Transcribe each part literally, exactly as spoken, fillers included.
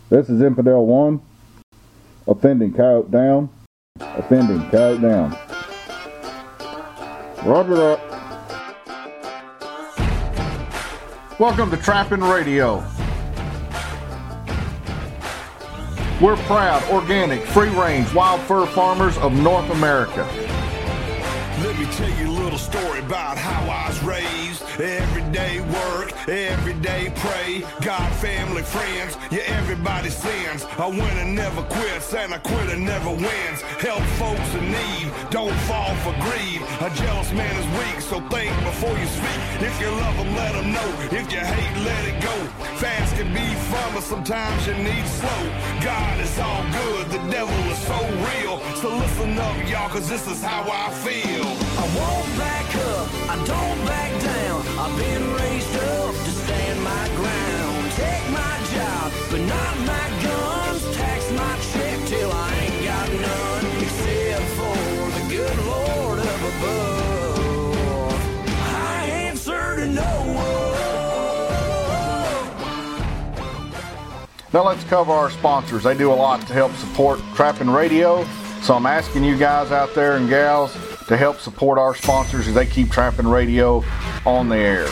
This is Infidel one. Offending coyote down. Offending coyote down. Roger that. Welcome to Trapping Radio. We're proud, organic, free-range, wild fur farmers of North America. Let me tell you a little story about how I was raised. Everyday work, everyday pray. God, family, friends, yeah, everybody sins. A winner never quits, and a quitter never wins. Help folks in need, don't fall for greed. A jealous man is weak, so think before you speak. If you love them, let them know. If you hate, let it go. Fast can be fun, but sometimes you need slow. God is all good, the devil is so real. So listen up, y'all, cause this is how I feel. I won't back up, I don't back down. I've been raised up to stand my ground. Take my job, but not my guns. Tax my check till I ain't got none. Except for the good Lord up above. I answer to no one. Now let's cover our sponsors. They do a lot to help support Trapping Radio. So I'm asking you guys out there and gals to help support our sponsors as they keep Trapping Radio on the air.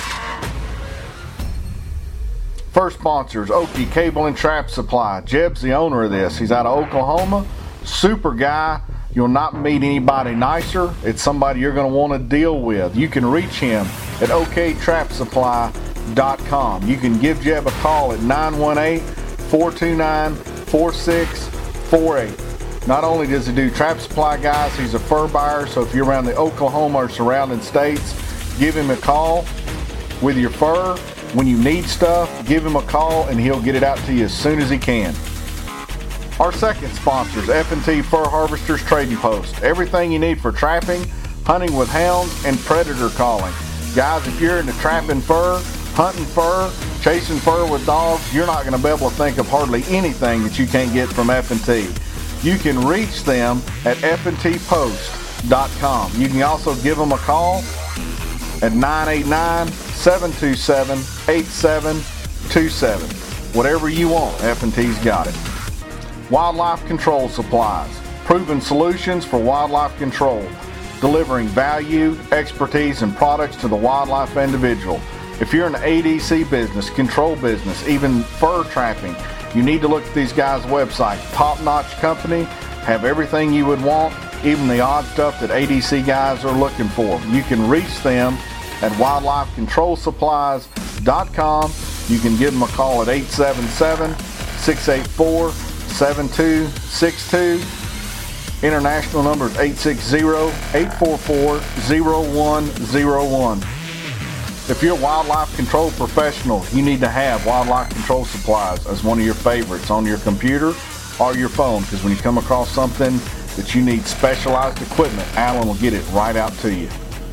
First sponsor is Okie Cable and Trap Supply. Jeb's the owner of this. He's out of Oklahoma. Super guy. You'll not meet anybody nicer. It's somebody you're going to want to deal with. You can reach him at o k trap supply dot com. You can give Jeb a call at nine one eight, four two nine, four six four eight. Not only does he do trap supply, guys, he's a fur buyer, so if you're around the Oklahoma or surrounding states, give him a call with your fur. When you need stuff, give him a call and he'll get it out to you as soon as he can. Our second sponsor is F and T Fur Harvesters Trading Post. Everything you need for trapping, hunting with hounds, and predator calling. Guys, if you're into trapping fur, hunting fur, chasing fur with dogs, you're not going to be able to think of hardly anything that you can't get from F and T. You can reach them at f and t post dot com. You can also give them a call at nine eight nine, seven two seven, eight seven two seven. Whatever you want, F and T's got it. Wildlife Control Supplies. Proven solutions for wildlife control. Delivering value, expertise, and products to the wildlife individual. If you're in the A D C business, control business, even fur trapping, you need to look at these guys' website. Top-notch company, have everything you would want, even the odd stuff that A D C guys are looking for. You can reach them at wildlife control supplies dot com. You can give them a call at eight seven seven, six eight four, seven two six two. International number is eight six zero, eight four four, zero one zero one. If you're a wildlife control professional, you need to have Wildlife Control Supplies as one of your favorites on your computer or your phone, because when you come across something that you need specialized equipment, Alan will get it right out to you.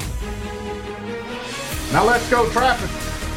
Now let's go trapping.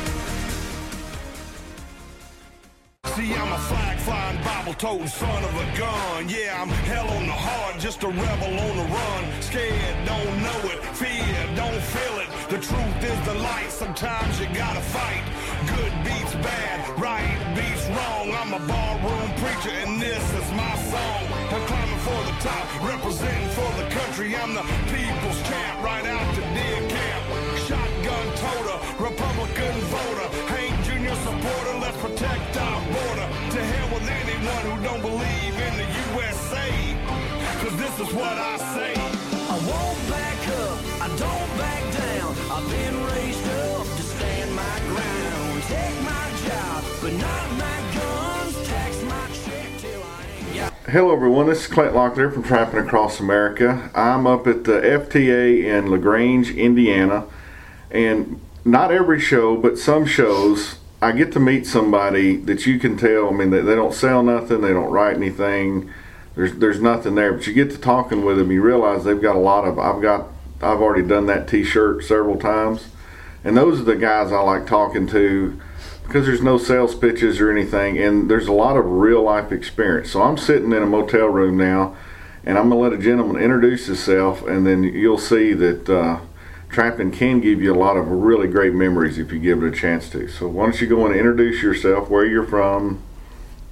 See, I'm a flag-flying, Bible-toting son of a gun. Yeah, I'm hell on the heart, just a rebel on the run. Scared, don't know it. Fear, don't feel it. The truth is the light. Sometimes you gotta fight. Good beats bad, right beats wrong. I'm a barroom preacher, and this is my song. I'm climbing for the top, representing for the country. I'm the people's champ, right out to deer camp. Shotgun toter, Republican voter. Hank Junior supporter, let's protect our border. To hell with anyone who don't believe in the U S A. Cause this is what I say. I won't back up, I don't back down. I've been raised up to stand my ground. Take my job, but not my guns. Tax my check till I ain't got. Hello everyone, this is Clint Locklear from Trapping Across America. I'm up at the F T A in LaGrange, Indiana, and not every show, but some shows, I get to meet somebody that you can tell, I mean, they, they don't sell nothing, they don't write anything, there's there's nothing there, but you get to talking with them, you realize they've got a lot of, I've got, I've already done that t-shirt several times, and those are the guys I like talking to, because there's no sales pitches or anything, and there's a lot of real life experience. So I'm sitting in a motel room now, and I'm going to let a gentleman introduce himself, and then you'll see that uh, trapping can give you a lot of really great memories if you give it a chance to. So why don't you go and introduce yourself, where you're from,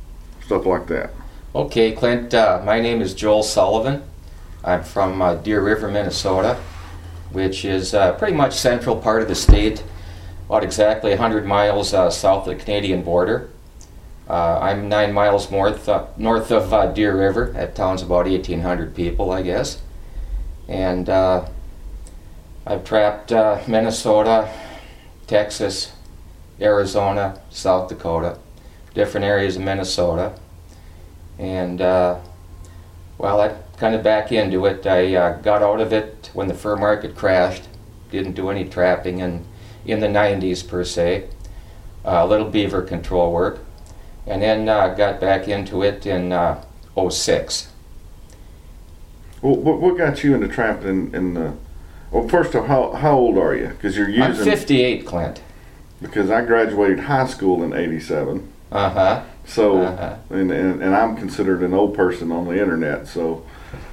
stuff like that. Okay, Clint, uh, my name is Joel Sullivan. I'm from uh, Deer River, Minnesota, which is uh, pretty much central part of the state, about exactly one hundred miles uh, south of the Canadian border. Uh, I'm nine miles north, uh, north of uh, Deer River. That town's about eighteen hundred people, I guess. And uh, I've trapped uh, Minnesota, Texas, Arizona, South Dakota, different areas of Minnesota. And, uh, well, I kind of back into it. I uh, got out of it when the fur market crashed. Didn't do any trapping in, in the nineties, per se. A uh, little beaver control work. And then uh, got back into it in uh, oh six. Well, what, what got you into trapping in, in the... Well, first off, how, how old are you? Because you're using... I'm fifty-eight, Clint. Because I graduated high school in eighty-seven. Uh-huh. So, uh-huh. And, and and I'm considered an old person on the internet. So,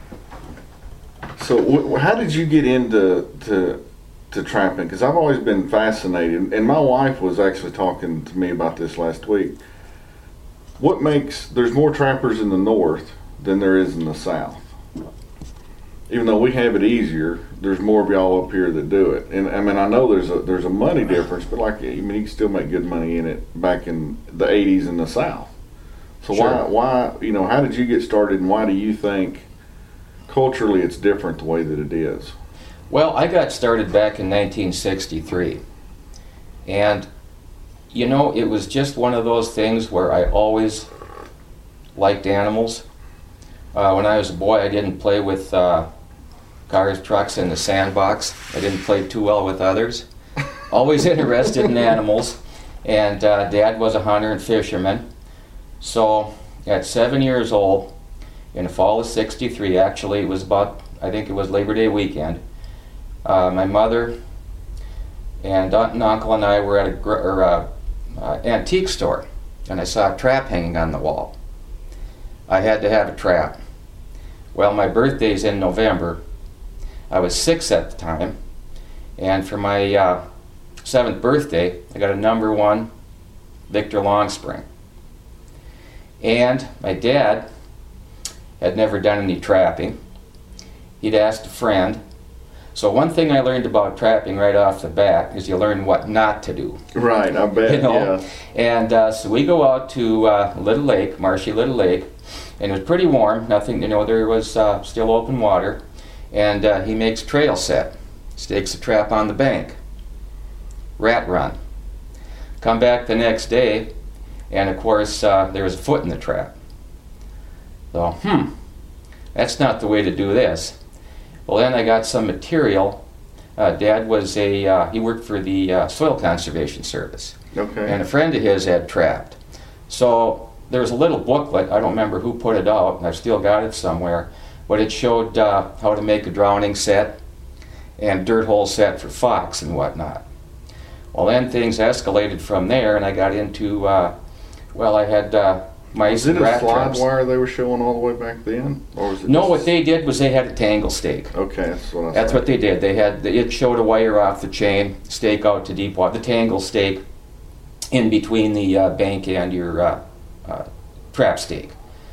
so wh- how did you get into to to trapping? Because I've always been fascinated, and my wife was actually talking to me about this last week. What makes there's more trappers in the north than there is in the south? Even though we have it easier, there's more of y'all up here that do it. And I mean, I know there's a there's a money difference, but like, I mean, you can still make good money in it back in the eighties in the South. So Sure. why why you know how did you get started, and why do you think culturally it's different the way that it is? Well, I got started back in nineteen sixty-three, and you know, it was just one of those things where I always liked animals. Uh, when I was a boy, I didn't play with uh, cars, trucks, and the sandbox. I didn't play too well with others. Always interested in animals, and uh, Dad was a hunter and fisherman. So at seven years old, in the fall of sixty-three, actually, it was about, I think it was Labor Day weekend, uh, my mother and aunt and uncle and I were at a gr- or, uh, uh, antique store, and I saw a trap hanging on the wall. I had to have a trap. Well, my birthday's in November. I was six at the time, and for my uh, seventh birthday, I got a number one Victor Longspring. And my dad had never done any trapping. He'd asked a friend. So one thing I learned about trapping right off the bat is you learn what not to do. Right, I bet. You know? Yeah. And uh, so we go out to uh, Little Lake, marshy Little Lake, and it was pretty warm. Nothing, you know, there was uh, still open water. And uh, he makes trail set, stakes a trap on the bank, rat run. Come back the next day, and of course uh, there was a foot in the trap. So, hmm, that's not the way to do this. Well, then I got some material. Uh, Dad was a, uh, he worked for the uh, Soil Conservation Service. Okay. And a friend of his had trapped. So there was a little booklet, I don't remember who put it out, and I've still got it somewhere, but it showed uh, how to make a drowning set and dirt hole set for fox and whatnot. Well, then things escalated from there, and I got into, uh, well, I had uh, mice Is it and a rat slide traps. wire they were showing all the way back then? Or was it No, just... what they did was they had a tangle stake. Okay, that's what I That's thought. what they did. They had, it showed a wire off the chain, stake out to deep water, the tangle stake in between the uh, bank and your uh, uh, trap stake.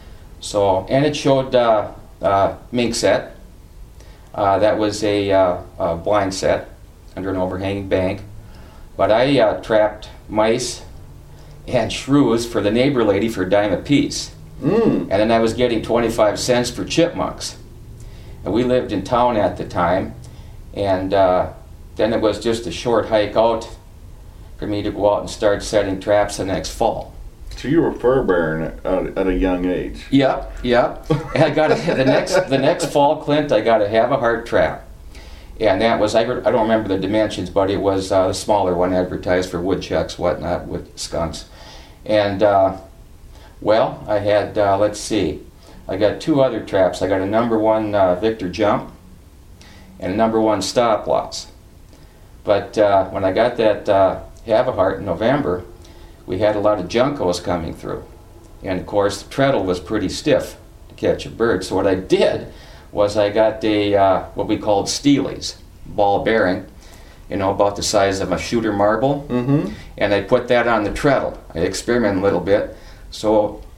So, and it showed uh, uh, mink set. Uh, that was a, uh, a blind set under an overhanging bank. But I uh, trapped mice and shrews for the neighbor lady for a dime a piece. Mm. And then I was getting twenty-five cents for chipmunks. And we lived in town at the time, and uh, then it was just a short hike out for me to go out and start setting traps the next fall. So you were fur bearing at, at, at a young age. Yep, yep. And I got to, the next the next fall, Clint, I got to have a heart trap. And that was, I, I don't remember the dimensions, but it was uh, the smaller one advertised for woodchucks, whatnot, with skunks. And, uh, well, I had, uh, let's see, I got two other traps. I got a number one uh, Victor Jump and a number one Stop Loss. But uh, when I got that uh, Have a Heart in November, we had a lot of juncos coming through. And of course, the treadle was pretty stiff to catch a bird. So what I did was I got a, uh, what we called steelies, ball bearing, you know, about the size of a shooter marble. Mm-hmm. And I put that on the treadle. I experimented a little bit. So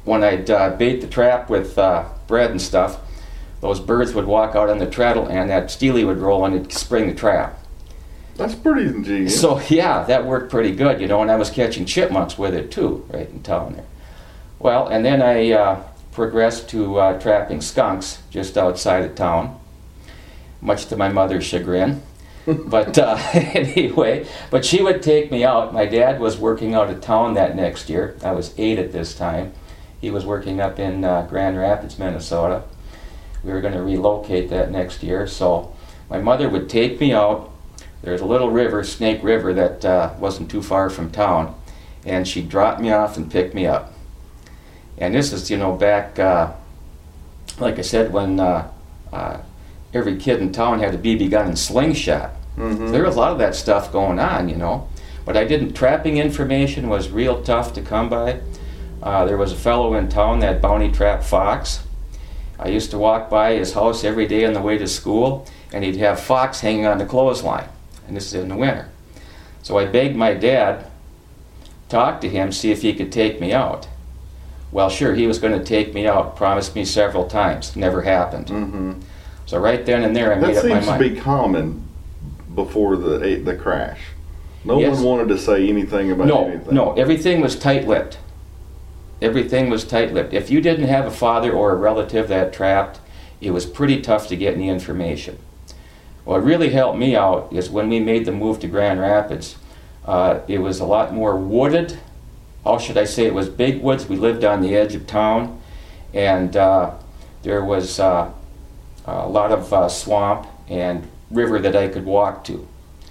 when I'd uh, bait the trap with uh, bread and stuff, those birds would walk out on the treadle and that steely would roll and it'd spring the trap. That's pretty ingenious. So yeah, that worked pretty good, you know, and I was catching chipmunks with it too, right in town there. Well, and then I uh, progressed to uh, trapping skunks just outside of town, much to my mother's chagrin. But uh, anyway, but she would take me out. My dad was working out of town that next year. I was eight at this time. He was working up in uh, Grand Rapids, Minnesota. We were going to relocate that next year, so my mother would take me out. There's a little river, Snake River, that uh, wasn't too far from town, and she'd drop me off and pick me up. And this is, you know, back, uh, like I said, when uh, uh, every kid in town had a B B gun and slingshot. Mm-hmm. So there was a lot of that stuff going on, you know. But I didn't, trapping information was real tough to come by. Uh, there was a fellow in town that bounty trapped fox. I used to walk by his house every day on the way to school, and he'd have fox hanging on the clothesline. And this is in the winter. So I begged my dad, talk to him, see if he could take me out. Well, sure, he was going to take me out, promised me several times. Never happened. Mm-hmm. So right then and there, I that made up my mind. That seems to be common before the the crash. No yes. one wanted to say anything about no, anything. No, everything was tight-lipped. Everything was tight-lipped. If you didn't have a father or a relative that trapped, it was pretty tough to get any information. What really helped me out is when we made the move to Grand Rapids, uh, it was a lot more wooded. How should I say? It was big woods. We lived on the edge of town, and uh, there was uh, a lot of uh, swamp and river that I could walk to.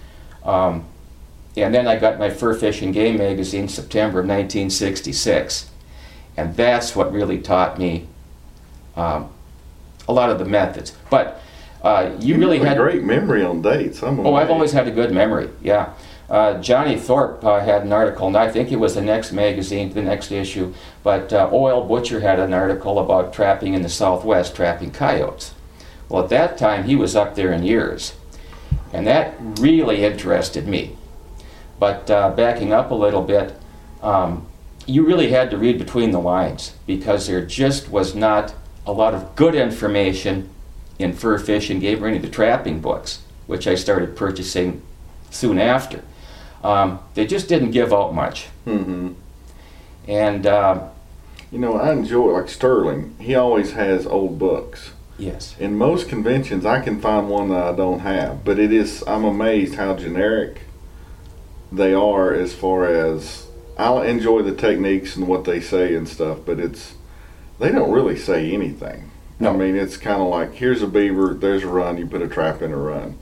Um, and then I got my Fur Fish and Game magazine, September of nineteen sixty-six, and that's what really taught me um, a lot of the methods. But uh, you, you really have had a great memory on dates. I'm oh, I've always had a good memory. Yeah. Uh, Johnny Thorpe uh, had an article, and I think it was the next magazine, the next issue, but uh, O L Butcher had an article about trapping in the Southwest, trapping coyotes. Well, at that time, he was up there in years, and that really interested me. But uh, backing up a little bit, um, you really had to read between the lines, because there just was not a lot of good information in Fur Fish and Game or any of the trapping books, which I started purchasing soon after. Um, they just didn't give out much. Mm-hmm. And, uh, you know, I enjoy, like Sterling, he always has old books. yes. In most conventions, I can find one that I don't have, but it is, I'm amazed how generic they are as far as, I enjoy the techniques and what they say and stuff, but it's, they don't really say anything. No. I mean, it's kind of like, here's a beaver, there's a run, you put a trap in a run.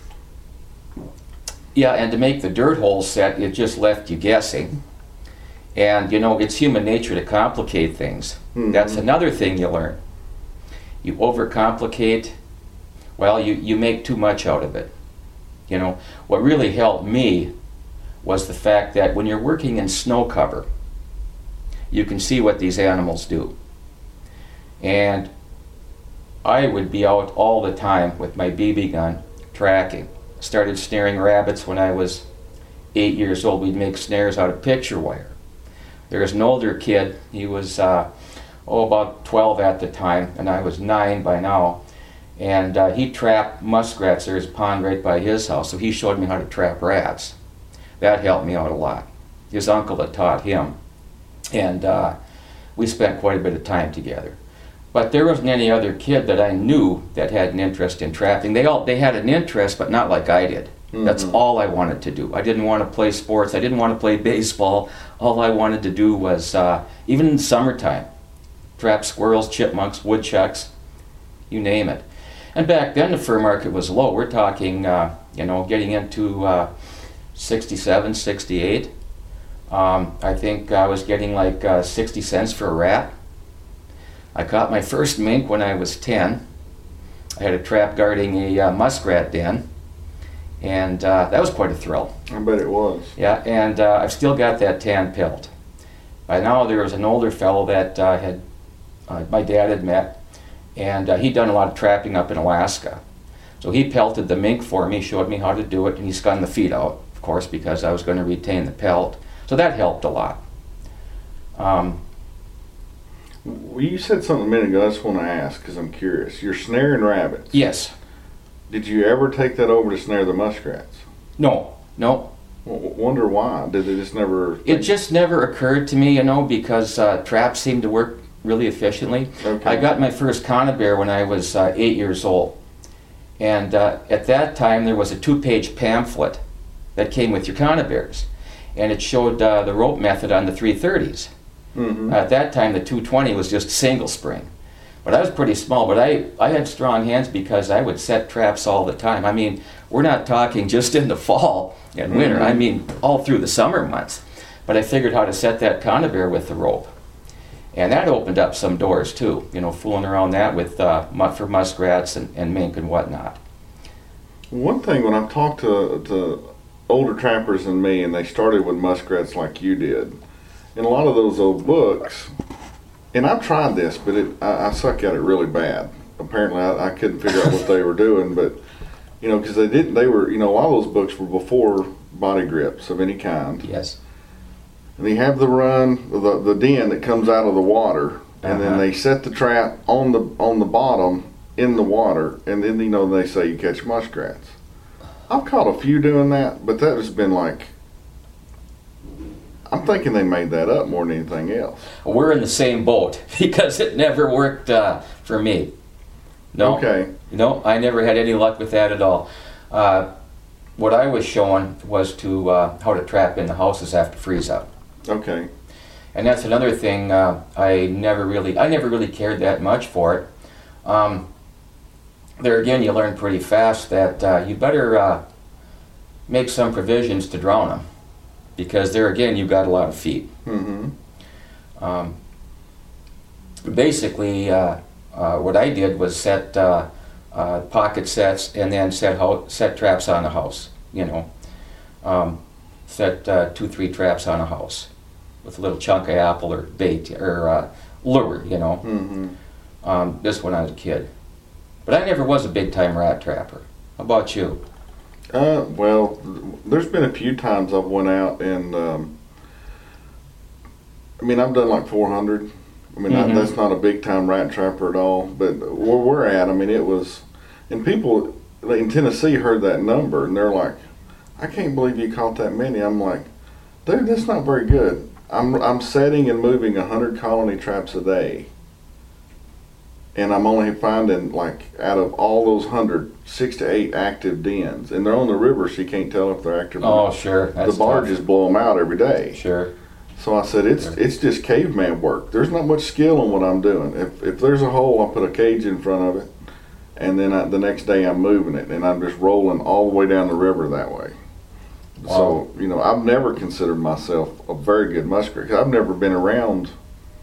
Yeah, and to make the dirt hole set, it just left you guessing. And, you know, it's human nature to complicate things. Mm-hmm. That's another thing you learn. You overcomplicate, well, you, you make too much out of it. You know, what really helped me was the fact that when you're working in snow cover, you can see what these animals do. And I would be out all the time with my B B gun tracking. Started snaring rabbits when I was eight years old. We'd make snares out of picture wire. There was an older kid, he was uh, oh about twelve at the time, and I was nine by now, and uh, he trapped muskrats. There's a pond right by his house, so he showed me how to trap rats. That helped me out a lot. His uncle had taught him, and uh, we spent quite a bit of time together. But there wasn't any other kid that I knew that had an interest in trapping. They all they had an interest, but not like I did. Mm-hmm. That's all I wanted to do. I didn't want to play sports. I didn't want to play baseball. All I wanted to do was, uh, even in the summertime, trap squirrels, chipmunks, woodchucks, you name it. And back then the fur market was low. We're talking, uh, you know, getting into uh, sixty-seven, sixty-eight. Um, I think I was getting like uh, sixty cents for a rat. I caught my first mink when I was ten. I had a trap guarding a uh, muskrat den, and uh, that was quite a thrill. I bet it was. Yeah, and uh, I've still got that tan pelt. By now there was an older fellow that uh, had uh, my dad had met, and uh, he'd done a lot of trapping up in Alaska. So he pelted the mink for me, showed me how to do it, and he spun the feet out, of course, because I was going to retain the pelt. So that helped a lot. Um, Well, you said something a minute ago. I just want to ask because I'm curious. You're snaring rabbits. Yes. Did you ever take that over to snare the muskrats? No, no. Well, wonder why? Did it just never? It just never occurred to me, you know, because uh, traps seem to work really efficiently. Okay. I got my first conibear when I was uh, eight years old. And uh, at that time, there was a two-page pamphlet that came with your conibears. And it showed uh, the rope method on the three thirties. Mm-hmm. At that time, the two twenty was just single spring. But I was pretty small, but I, I had strong hands because I would set traps all the time. I mean, we're not talking just in the fall and winter. Mm-hmm. I mean, all through the summer months. But I figured how to set that conibear with the rope. And that opened up some doors too, you know, fooling around that with uh, mu- for muskrats and, and mink and whatnot. One thing, when I've talked to, to older trappers than me, and they started with muskrats like you did, in a lot of those old books, and I've tried this, but it, I, I suck at it really bad. Apparently, I, I couldn't figure out what they were doing, but you know, because they didn't, they were, you know, a lot of those books were before body grips of any kind. Yes. And they have the run, the the den that comes out of the water, and then Uh-huh. they set the trap on the on the bottom in the water, and then you know they say you catch muskrats. I've caught a few doing that, but that has been like, I'm thinking they made that up more than anything else. We're in the same boat because it never worked uh, for me. No. Okay. No, I never had any luck with that at all. Uh, what I was showing was to uh, how to trap in the houses after freeze out. Okay. And that's another thing uh, I never really, I never really cared that much for it. Um, there again, you learn pretty fast that uh, you better uh, make some provisions to drown them, because there again, you've got a lot of feet. Mm-hmm. Um, basically, uh, uh, what I did was set uh, uh, pocket sets and then set ho- set traps on the house. You know, um, set uh, two, three traps on a house with a little chunk of apple or bait or uh, lure. You know, Mm-hmm. um, this when I was a kid, but I never was a big time rat trapper. How about you? Uh, well, there's been a few times I've went out and, um, I mean, I've done like four hundred. I mean, Mhm. I, that's not a big time rat trapper at all. But where we're at, I mean, it was, and people in Tennessee heard that number and they're like, I can't believe you caught that many. I'm like, dude, that's not very good. I'm I'm setting and moving a hundred colony traps a day, and I'm only finding, like, out of all those hundred, six to eight active dens, and they're on the river, so you can't tell if they're active. or Oh, not. sure. That's The barges tough. blow them out every day. Sure. So I said, it's Sure. it's just caveman work. There's not much skill in what I'm doing. If if there's a hole, I'll put a cage in front of it, and then I, the next day I'm moving it, and I'm just rolling all the way down the river that way. Wow. So, you know, I've never considered myself a very good muskrat, 'cause I've never been around,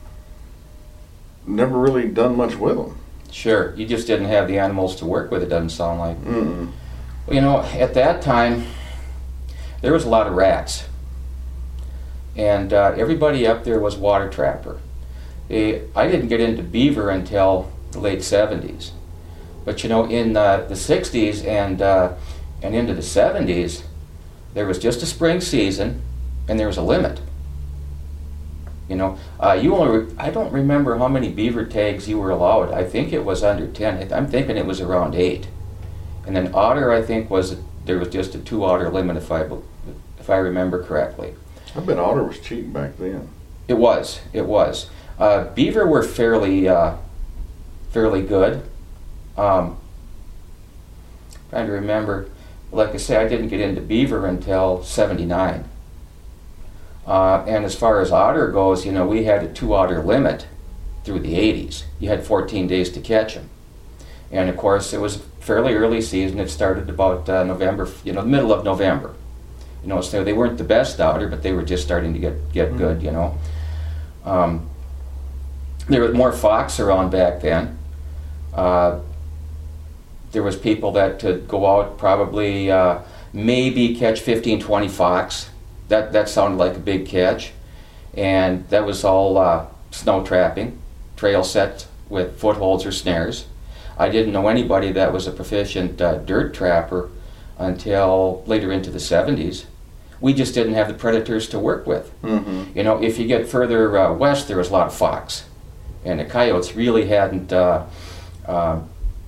never really done much with them. Sure. You just didn't have the animals to work with, it doesn't sound like. Mm-mm. Well, you know, at that time, there was a lot of rats. And uh, everybody up there was water trapper. They, I didn't get into beaver until the late seventies. But you know, in uh, the sixties and, uh, and into the seventies, there was just a spring season and there was a limit. You know, uh, you only, re- I don't remember how many beaver tags you were allowed. I think it was under ten. I'm thinking it was around eight. And then otter, I think, was, there was just a two otter limit, if I, bel- if I remember correctly. I bet otter was cheap back then. It was, it was. Uh, beaver were fairly, uh, fairly good. Um, trying to remember, like I say, I didn't get into beaver until seventy-nine. Uh, and as far as otter goes, you know, we had a two otter limit through the eighties. You had fourteen days to catch them. And of course, it was fairly early season. It started about uh, November, you know, middle of November. You know, so they weren't the best otter, but they were just starting to get, get Mhm. good, you know. Um, there was more fox around back then. Uh, there was people that could go out probably uh, maybe catch fifteen, twenty fox. That, that sounded like a big catch. And that was all uh, snow trapping, trail set with footholds or snares. I didn't know anybody that was a proficient uh, dirt trapper until later into the seventies. We just didn't have the predators to work with. Mm-hmm. You know, if you get further uh, west, there was a lot of fox. and the coyotes really hadn't uh, uh,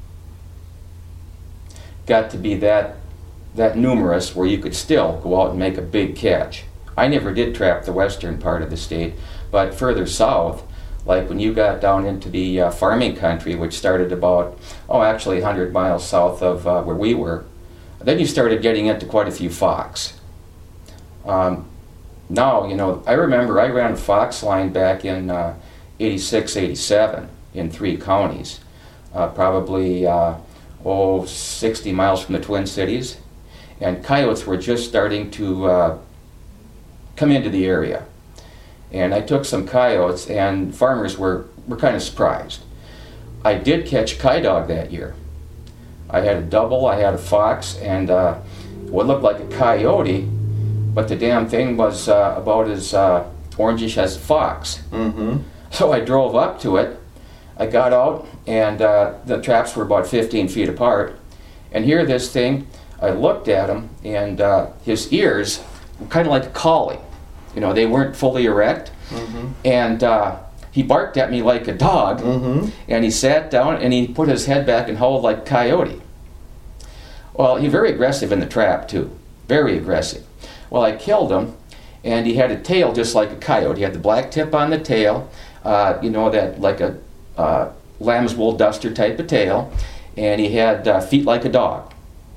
got to be that that numerous where you could still go out and make a big catch. I never did trap the western part of the state, but further south, like when you got down into the uh, farming country, which started about, oh, actually one hundred miles south of uh, where we were, then you started getting into quite a few fox. Um, now, you know, I remember I ran a fox line back in uh, eighty-six, eighty-seven in three counties, uh, probably, uh, oh, sixty miles from the Twin Cities, and coyotes were just starting to uh, come into the area. And I took some coyotes, and farmers were, were kind of surprised. I did catch coy dog that year. I had a double, I had a fox, and uh, what looked like a coyote, but the damn thing was uh, about as uh, orangish as a fox. Mm-hmm. So I drove up to it, I got out, and uh, the traps were about fifteen feet apart. And here this thing, I looked at him, and uh, his ears were kind of like a collie. You know, they weren't fully erect. Mm-hmm. And uh, he barked at me like a dog, Mm-hmm. and he sat down and he put his head back and howled like a coyote. Well, he's very aggressive in the trap too, very aggressive. Well, I killed him, and he had a tail just like a coyote. He had the black tip on the tail, uh, you know, that like a uh, lamb's wool duster type of tail, and he had uh, feet like a dog.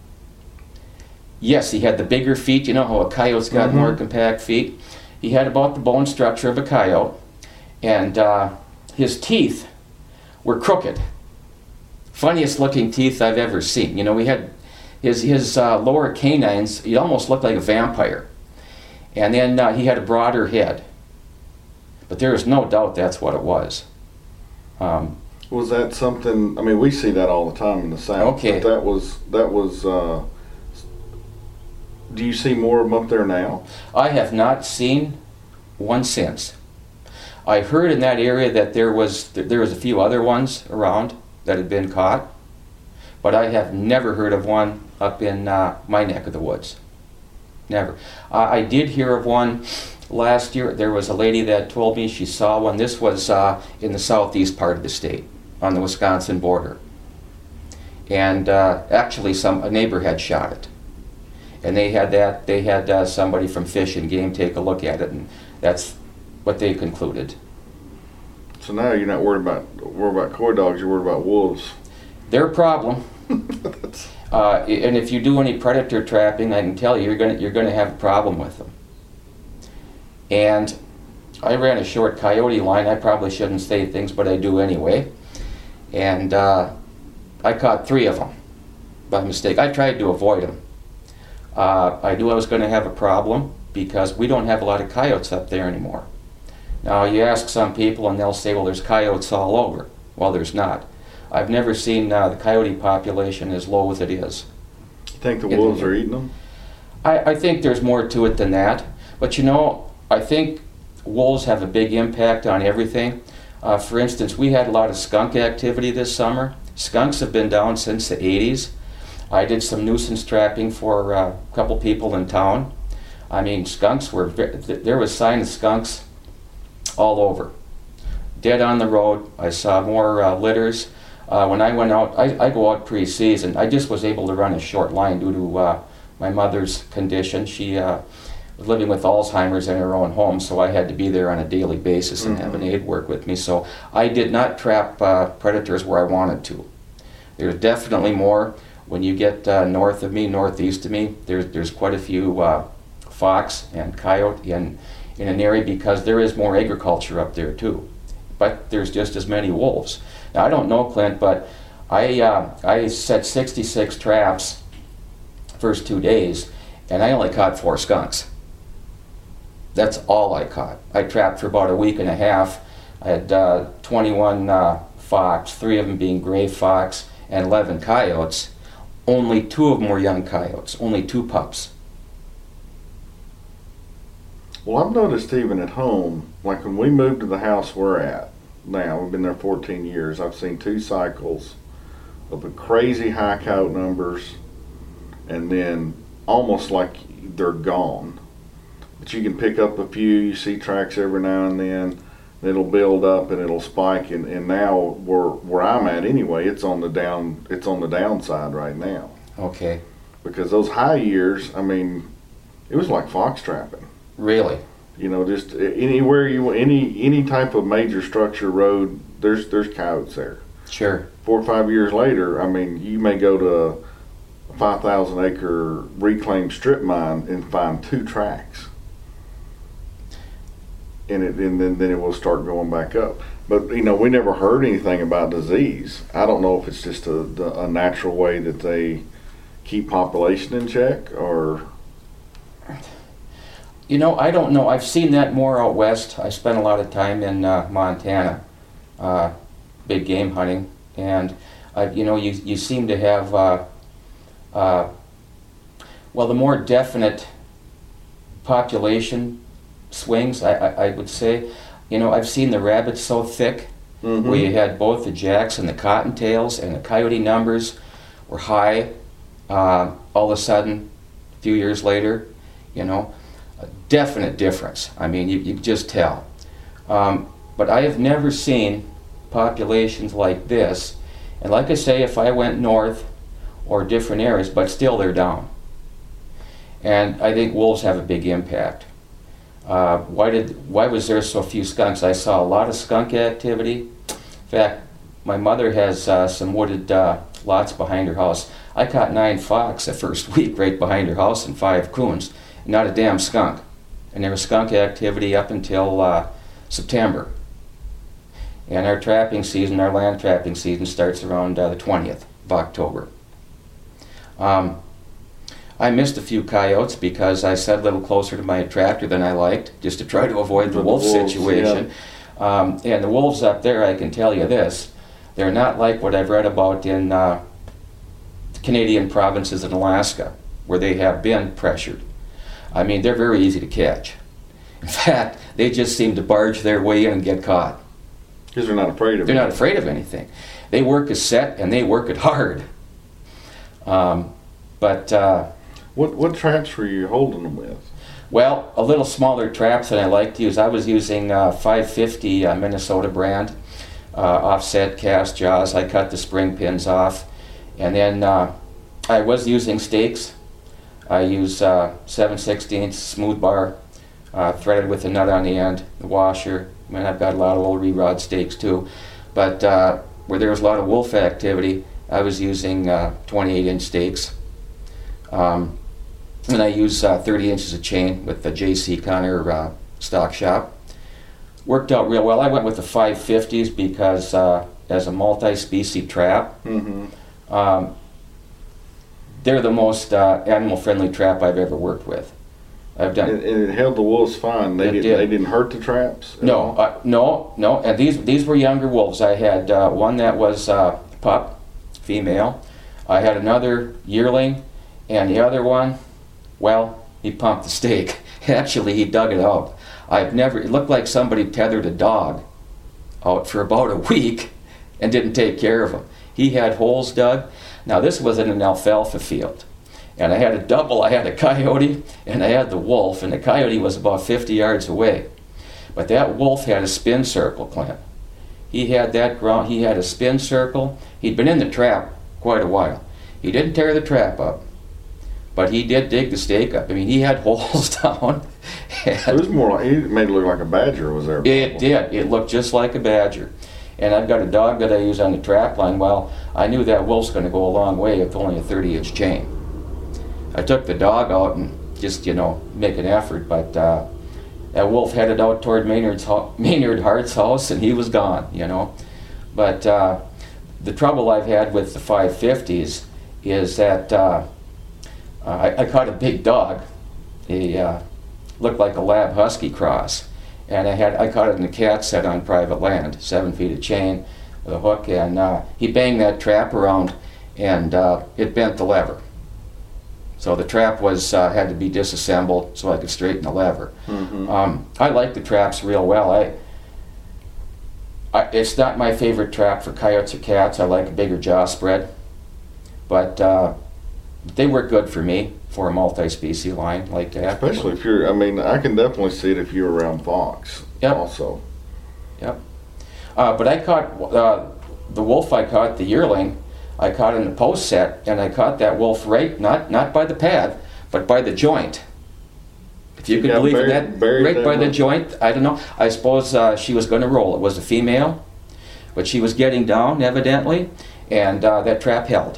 Yes, he had the bigger feet. You know how a coyote's got Mm-hmm. more compact feet? He had about the bone structure of a coyote, and uh, his teeth were crooked. Funniest looking teeth I've ever seen. You know, we had his, his uh, lower canines, he almost looked like a vampire. And then uh, he had a broader head. But there is no doubt that's what it was. Um, Was that something? I mean, we see that all the time in the South. Okay. But that was that was. Uh, do you see more of them up there now? I have not seen one since. I heard in that area that there was there was a few other ones around that had been caught, but I have never heard of one up in uh, my neck of the woods. Never. Uh, I did hear of one last year. There was a lady that told me she saw one. This was uh, in the southeast part of the state, on the Wisconsin border. And uh, actually, some a neighbor had shot it. And they had that. They had uh, somebody from Fish and Game take a look at it, and that's what they concluded. So now you're not worried about worried about coy dogs. You're worried about wolves. They're a problem. uh, and if you do any predator trapping, I can tell you, you're gonna you're gonna have a problem with them. And I ran a short coyote line. I probably shouldn't say things, but I do anyway. And uh, I caught three of them by mistake. I tried to avoid them. Uh, I knew I was going to have a problem because we don't have a lot of coyotes up there anymore. Now you ask some people and they'll say, well, there's coyotes all over. Well, there's not. I've never seen uh, the coyote population as low as it is. You think the In wolves the- are eating them? I, I think there's more to it than that. But you know, I think wolves have a big impact on everything. Uh, for instance, we had a lot of skunk activity this summer. Skunks have been down since the eighties. I did some nuisance trapping for uh, a couple people in town. I mean, skunks were, ve- th- there was sign of skunks all over. Dead on the road. I saw more uh, litters. Uh, when I went out, I, I go out pre-season. I just was able to run a short line due to uh, my mother's condition. She uh, was living with Alzheimer's in her own home, so I had to be there on a daily basis and have an aide work with me. So I did not trap uh, predators where I wanted to. There's definitely more. When you get uh, north of me, northeast of me, there's there's quite a few uh, fox and coyote in in an area because there is more agriculture up there too. But there's just as many wolves. Now I don't know, Clint, but I uh, I set sixty-six traps first two days, and I only caught four skunks. That's all I caught. I trapped for about a week and a half. I had uh, twenty-one uh, fox, three of them being gray fox, and eleven coyotes. Only two of them were young coyotes, only two pups. Well, I've noticed even at home, like when we moved to the house we're at now, we've been there fourteen years, I've seen two cycles of a crazy high coyote numbers and then almost like they're gone. But you can pick up a few, you see tracks every now and then. It'll build up and it'll spike, and, and now where where I'm at anyway, it's on the down it's on the downside right now. Okay. Because those high years, I mean, it was like fox trapping. Really? You know, just anywhere you any any type of major structure road, there's there's coyotes there. Sure. Four or five years later, I mean, you may go to a five thousand acre reclaimed strip mine and find two tracks. And, it, and then, then it will start going back up. But, you know, we never heard anything about disease. I don't know if it's just a, a natural way that they keep population in check, or... You know, I don't know. I've seen that more out west. I spent a lot of time in uh, Montana, uh, big game hunting. And, uh, you know, you, you seem to have, uh, uh, well, the more definite population swings, I, I, I would say. You know, I've seen the rabbits so thick, mm-hmm. where you had both the jacks and the cottontails, and the coyote numbers were high. Uh, all of a sudden, a few years later, you know, a definite difference. I mean, you, you just tell. Um, but I have never seen populations like this. And like I say, if I went north or different areas, but still they're down. And I think wolves have a big impact. Uh, why did why was there so few skunks? I saw a lot of skunk activity. In fact, my mother has uh, some wooded uh, lots behind her house. I caught nine fox the first week right behind her house and five coons, and not a damn skunk. And there was skunk activity up until uh, September. And our trapping season, our land trapping season, starts around uh, the twentieth of October. Um, I missed a few coyotes because I sat a little closer to my tractor than I liked, just to try to avoid the, the wolf wolves, situation. Yeah. Um, and the wolves up there, I can tell you this, they're not like what I've read about in uh, the Canadian provinces in Alaska, where they have been pressured. I mean, they're very easy to catch. In fact, they just seem to barge their way in and get caught. Because they're not afraid of They're anything. not afraid of anything. They work a set, and they work it hard. Um, but... Uh, What what traps were you holding them with? Well, a little smaller traps than I like to use. I was using uh, five fifty uh, Minnesota brand, uh, offset cast jaws. I cut the spring pins off. And then uh, I was using stakes. I use uh, seven sixteenths smooth bar, uh, threaded with a nut on the end, the washer. I mean, I've got a lot of old re-rod stakes too. But uh, where there was a lot of wolf activity, I was using uh, twenty-eight inch stakes. Um, And I use uh, thirty inches of chain with the J C Connor uh, stock shop. Worked out real well. I went with the five fifties because uh, as a multi-species trap, Mm-hmm. um, they're the most uh, animal-friendly trap I've ever worked with. I've done. And, and it held the wolves fine. They It didn't. did. They didn't hurt the traps. at No, all? uh, no, no. And these these were younger wolves. I had uh, one that was uh, pup, female. I had another yearling, and the other one, well, he pumped the stake. Actually, he dug it out. I've never. It looked like somebody tethered a dog out for about a week and didn't take care of him. He had holes dug. Now this was in an alfalfa field. And I had a double, I had a coyote, and I had the wolf, and the coyote was about fifty yards away. But that wolf had a spin circle, Clint. He had that ground, he had a spin circle. He'd been in the trap quite a while. He didn't tear the trap up, but he did dig the stake up. I mean, he had holes down. It was more like, it made it look like a badger was there. It did. It looked just like a badger. And I've got a dog that I use on the trap line. Well, I knew that wolf's going to go a long way with only a thirty inch chain. I took the dog out and just, you know, make an effort, but uh, that wolf headed out toward Maynard's ho- Maynard Hart's house, and he was gone, you know. But uh, the trouble I've had with the five fifties is that uh, I, I caught a big dog. He uh, looked like a lab husky cross, and I had I caught it in a cat set on private land, seven feet of chain with a hook, and uh, he banged that trap around, and uh, it bent the lever. So the trap was uh, had to be disassembled so I could straighten the lever. Mm-hmm. Um, I like the traps real well. I, I, it's not my favorite trap for coyotes or cats. I like a bigger jaw spread, but uh, they work good for me for a multi-species line like that. Especially if you're, I mean, I can definitely see it if you're around fox Yep. also. Yep. Uh, but I caught uh, the wolf. I caught the yearling. I caught in the post set, and I caught that wolf right, not not by the pad, but by the joint. If you could Yeah, believe buried- that, buried right that by the one. joint. I don't know. I suppose uh, she was going to roll. It was a female, but she was getting down evidently, and uh, that trap held.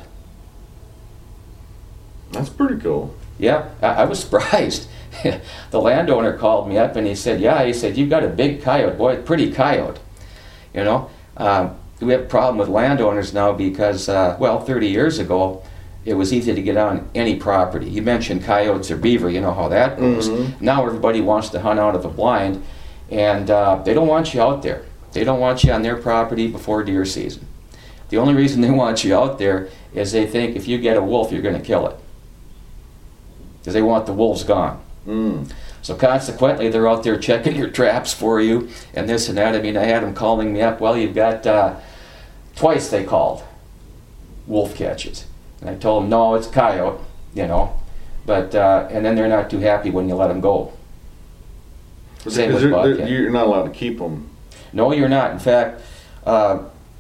That's pretty cool. Yeah, I, I was surprised. The landowner called me up and he said, yeah, he said, you've got a big coyote, boy, pretty coyote. You know, um, we have a problem with landowners now because, uh, well, thirty years ago, it was easy to get on any property. You mentioned coyotes or beaver, you know how that goes. Mm-hmm. Now everybody wants to hunt out of a blind, and uh, they don't want you out there. They don't want you on their property before deer season. The only reason they want you out there is they think if you get a wolf, you're going to kill it. Because they want the wolves gone. Mm. So consequently, they're out there checking your traps for you and this and that. I mean, I had them calling me up. Well, you've got, uh, twice they called, wolf catches. And I told them, no, it's coyote, you know. But, uh, and then they're not too happy when you let them go. Same Is with there- there- bobcat. you're not allowed to keep them. No, you're not. In fact, uh,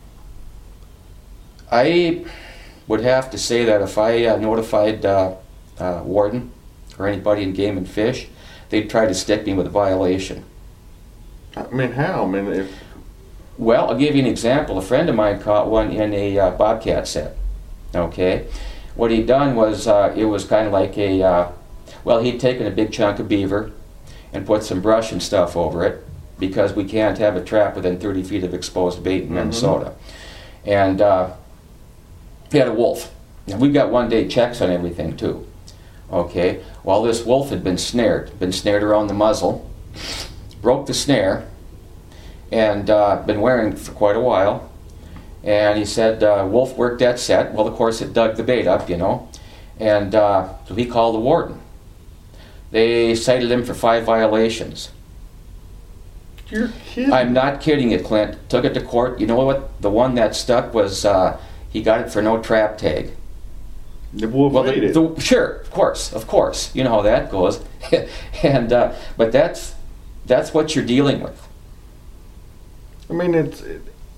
I would have to say that if I uh, notified uh, uh, Warden or anybody in Game and Fish, they'd try to stick me with a violation. I mean, how? I mean, if Well, I'll give you an example. A friend of mine caught one in a uh, bobcat set. Okay, what he'd done was uh, it was kind of like a uh, well, he'd taken a big chunk of beaver and put some brush and stuff over it because we can't have a trap within thirty feet of exposed bait in Mm-hmm. Minnesota. And uh, he had a wolf. And we've got one day checks on everything too. Okay, well, this wolf had been snared, been snared around the muzzle, broke the snare, and uh, been wearing it for quite a while. And he said, uh, wolf worked that set. Well, of course, it dug the bait up, you know. And uh, so he called the warden. They cited him for five violations. you're kidding. I'm not kidding you, Clint. Took it to court. You know what? The one that stuck was uh, he got it for no trap tag. The wolf Well, ate the, it. the, sure, of course, of course. You know how that goes. and uh, but that's that's what you're dealing with. I mean, it's it,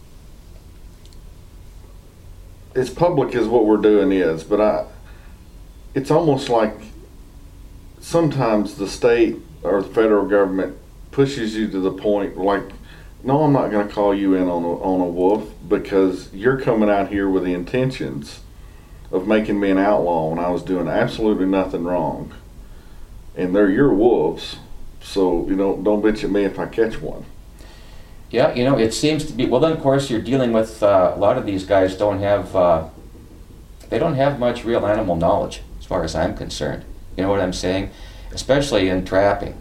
it's public is what we're doing is, but I, it's almost like sometimes the state or the federal government pushes you to the point like, no, I'm not going to call you in on a, on a wolf because you're coming out here with the intentions of making me an outlaw when I was doing absolutely nothing wrong, and they're your wolves, so you know, don't bitch at me if I catch one. Yeah, you know, it seems to be. Well, then of course you're dealing with uh, a lot of these guys don't have. Uh, they don't have much real animal knowledge, as far as I'm concerned. You know what I'm saying? Especially in trapping.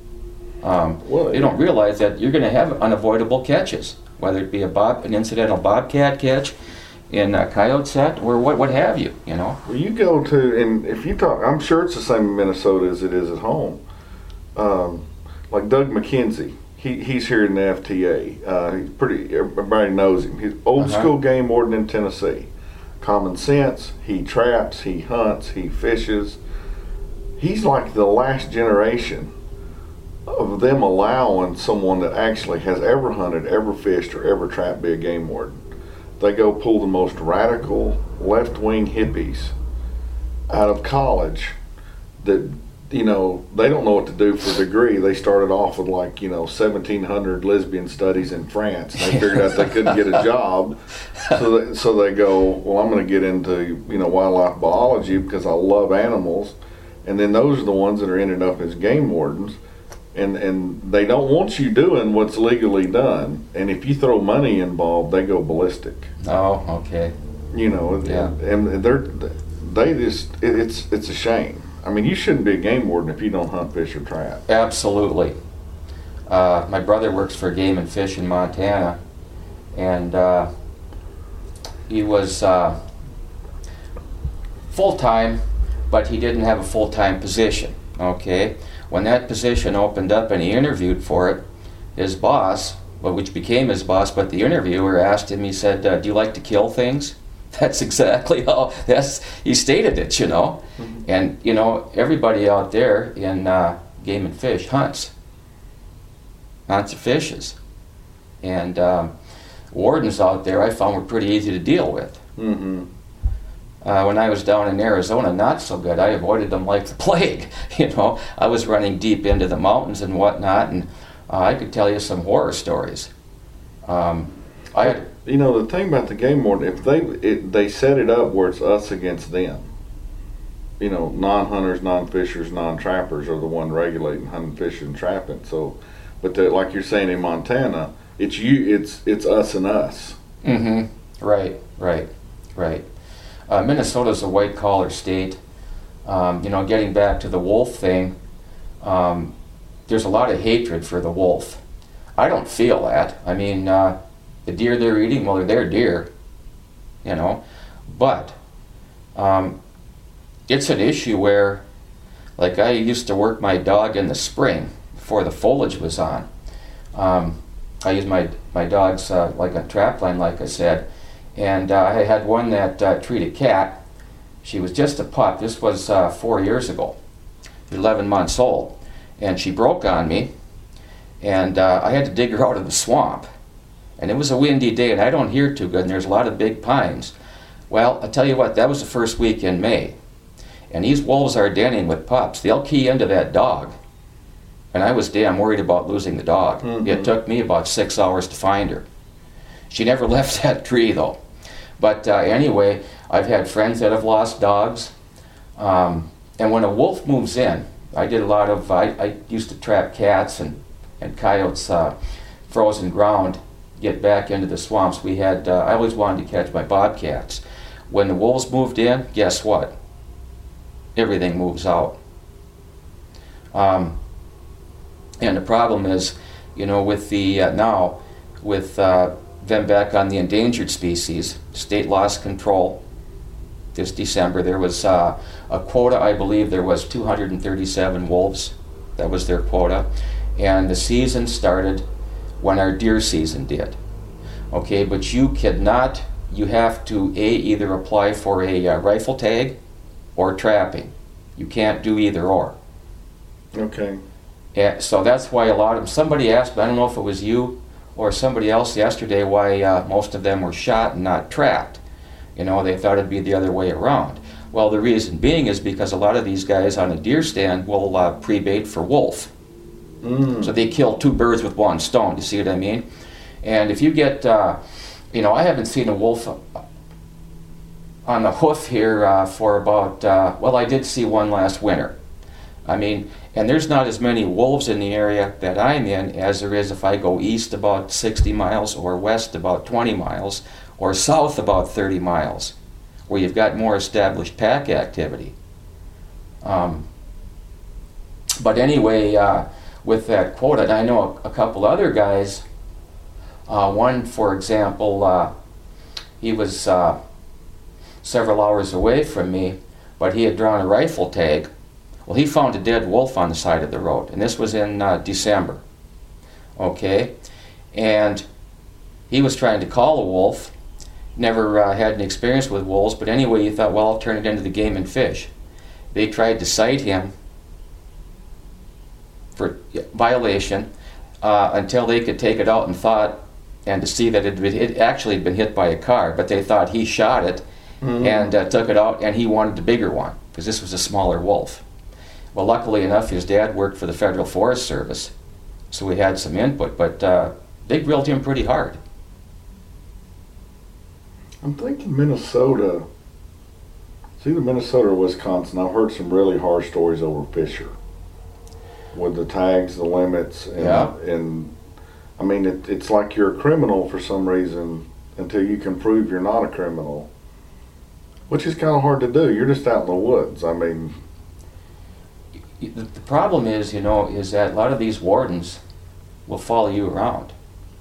Um, Well, they don't realize that you're going to have unavoidable catches, whether it be a bob, an incidental bobcat catch, in a coyote set, or what, what have you. You know. Well, you go to, and if you talk, I'm sure it's the same in Minnesota as it is at home. Um, like Doug McKenzie, he, he's here in the F T A. Uh, he's pretty, everybody knows him. He's old Uh-huh. school game warden in Tennessee. Common sense, he traps, he hunts, he fishes. He's like the last generation of them allowing someone that actually has ever hunted, ever fished, or ever trapped be a game warden. They go pull the most radical left-wing hippies out of college that, you know, they don't know what to do for a degree. They started off with like, you know, seventeen hundred lesbian studies in France. And they figured out they couldn't get a job. So they, so they go, well, I'm going to get into, you know, wildlife biology because I love animals. And then those are the ones that are ending up as game wardens. And, and they don't want you doing what's legally done. And if you throw money involved, they go ballistic. Oh, okay. You know, Yeah. and, and they're they just it, it's it's a shame. I mean, you shouldn't be a game warden if you don't hunt, fish, or trap. Absolutely. Uh, my brother works for Game and Fish in Montana, and uh, he was uh, full-time, but he didn't have a full-time position. Okay, when that position opened up and he interviewed for it, his boss, well, which became his boss, but the interviewer asked him, he said, uh, do you like to kill things? That's exactly how, that's, he stated it, you know. Mm-hmm. And, you know, everybody out there in uh, Game and Fish hunts. Hunts or fishes. And um, wardens out there I found were pretty easy to deal with. Mm-hmm. Uh, when I was down in Arizona, not so good. I avoided them like the plague. You know, I was running deep into the mountains and whatnot, and uh, I could tell you some horror stories. Um, I had, You know, the thing about the game warden, if they it, they set it up where it's us against them. You know, non-hunters, non-fishers, non-trappers are the one regulating hunting, fishing, and trapping. So, but the, like you're saying in Montana, it's you, it's it's us and us. mm-hmm. Right, right, right. Uh, Minnesota's a white-collar state. Um, you know, getting back to the wolf thing, um, there's a lot of hatred for the wolf. I don't feel that. I mean, uh, the deer they're eating, well, they're deer, you know. But um, it's an issue where, like, I used to work my dog in the spring before the foliage was on. Um, I used my, my dogs uh, like a trap line, like I said. And uh, I had one that uh, treated cat. She was just a pup. This was uh, four years ago, eleven months old. And she broke on me, and uh, I had to dig her out of the swamp. And it was a windy day, and I don't hear too good, and there's a lot of big pines. Well, I'll tell you what, that was the first week in May. And these wolves are denning with pups. They'll key into that dog. And I was damn worried about losing the dog. Mm-hmm. It took me about six hours to find her. She never left that tree, though. But uh, anyway, I've had friends that have lost dogs. Um, and when a wolf moves in, I did a lot of, I, I used to trap cats and, and coyotes, uh, frozen ground, get back into the swamps. We had, uh, I always wanted to catch my bobcats. When the wolves moved in, guess what? Everything moves out. Um, and the problem is, you know, with the, uh, now, with uh, them back on the endangered species, state lost control. This December there was uh, a quota, I believe there was two hundred thirty-seven wolves. That was their quota. And the season started when our deer season did. Okay, but you cannot, you have to A, either apply for a uh, rifle tag or trapping. You can't do either or. Okay. Yeah, so that's why a lot of them, somebody asked me, I don't know if it was you or somebody else yesterday, why uh, most of them were shot and not trapped. You know, they thought it'd be the other way around. Well, the reason being is because a lot of these guys on a deer stand will uh, pre-bait for wolf. Mm. So they kill two birds with one stone, you see what I mean? And if you get, uh, you know, I haven't seen a wolf on the hoof here uh, for about, uh, well, I did see one last winter. I mean, and there's not as many wolves in the area that I'm in as there is if I go east about sixty miles or west about twenty miles or south about thirty miles, where you've got more established pack activity. Um, but anyway, uh, with that quota, and I know a, a couple other guys, uh, one, for example, uh, he was uh, several hours away from me, but he had drawn a rifle tag. Well, he found a dead wolf on the side of the road, and this was in uh, December. Okay, and he was trying to call a wolf, never uh, had an experience with wolves, but anyway, he thought, well, I'll turn it into the Game and Fish. They tried to cite him for violation uh, until they could take it out and thought, and to see that it, it actually had been hit by a car, but they thought he shot it mm-hmm. and uh, took it out, and he wanted the bigger one, because this was a smaller wolf. Well, luckily enough, his dad worked for the Federal Forest Service, so we had some input, but uh, they grilled him pretty hard. I'm thinking Minnesota, it's either Minnesota or Wisconsin. I've heard some really harsh stories over Fisher with the tags, the limits, and, yeah. and I mean, it, it's like you're a criminal for some reason until you can prove you're not a criminal, which is kind of hard to do. You're just out in the woods. I mean, the problem is, you know, is that a lot of these wardens will follow you around.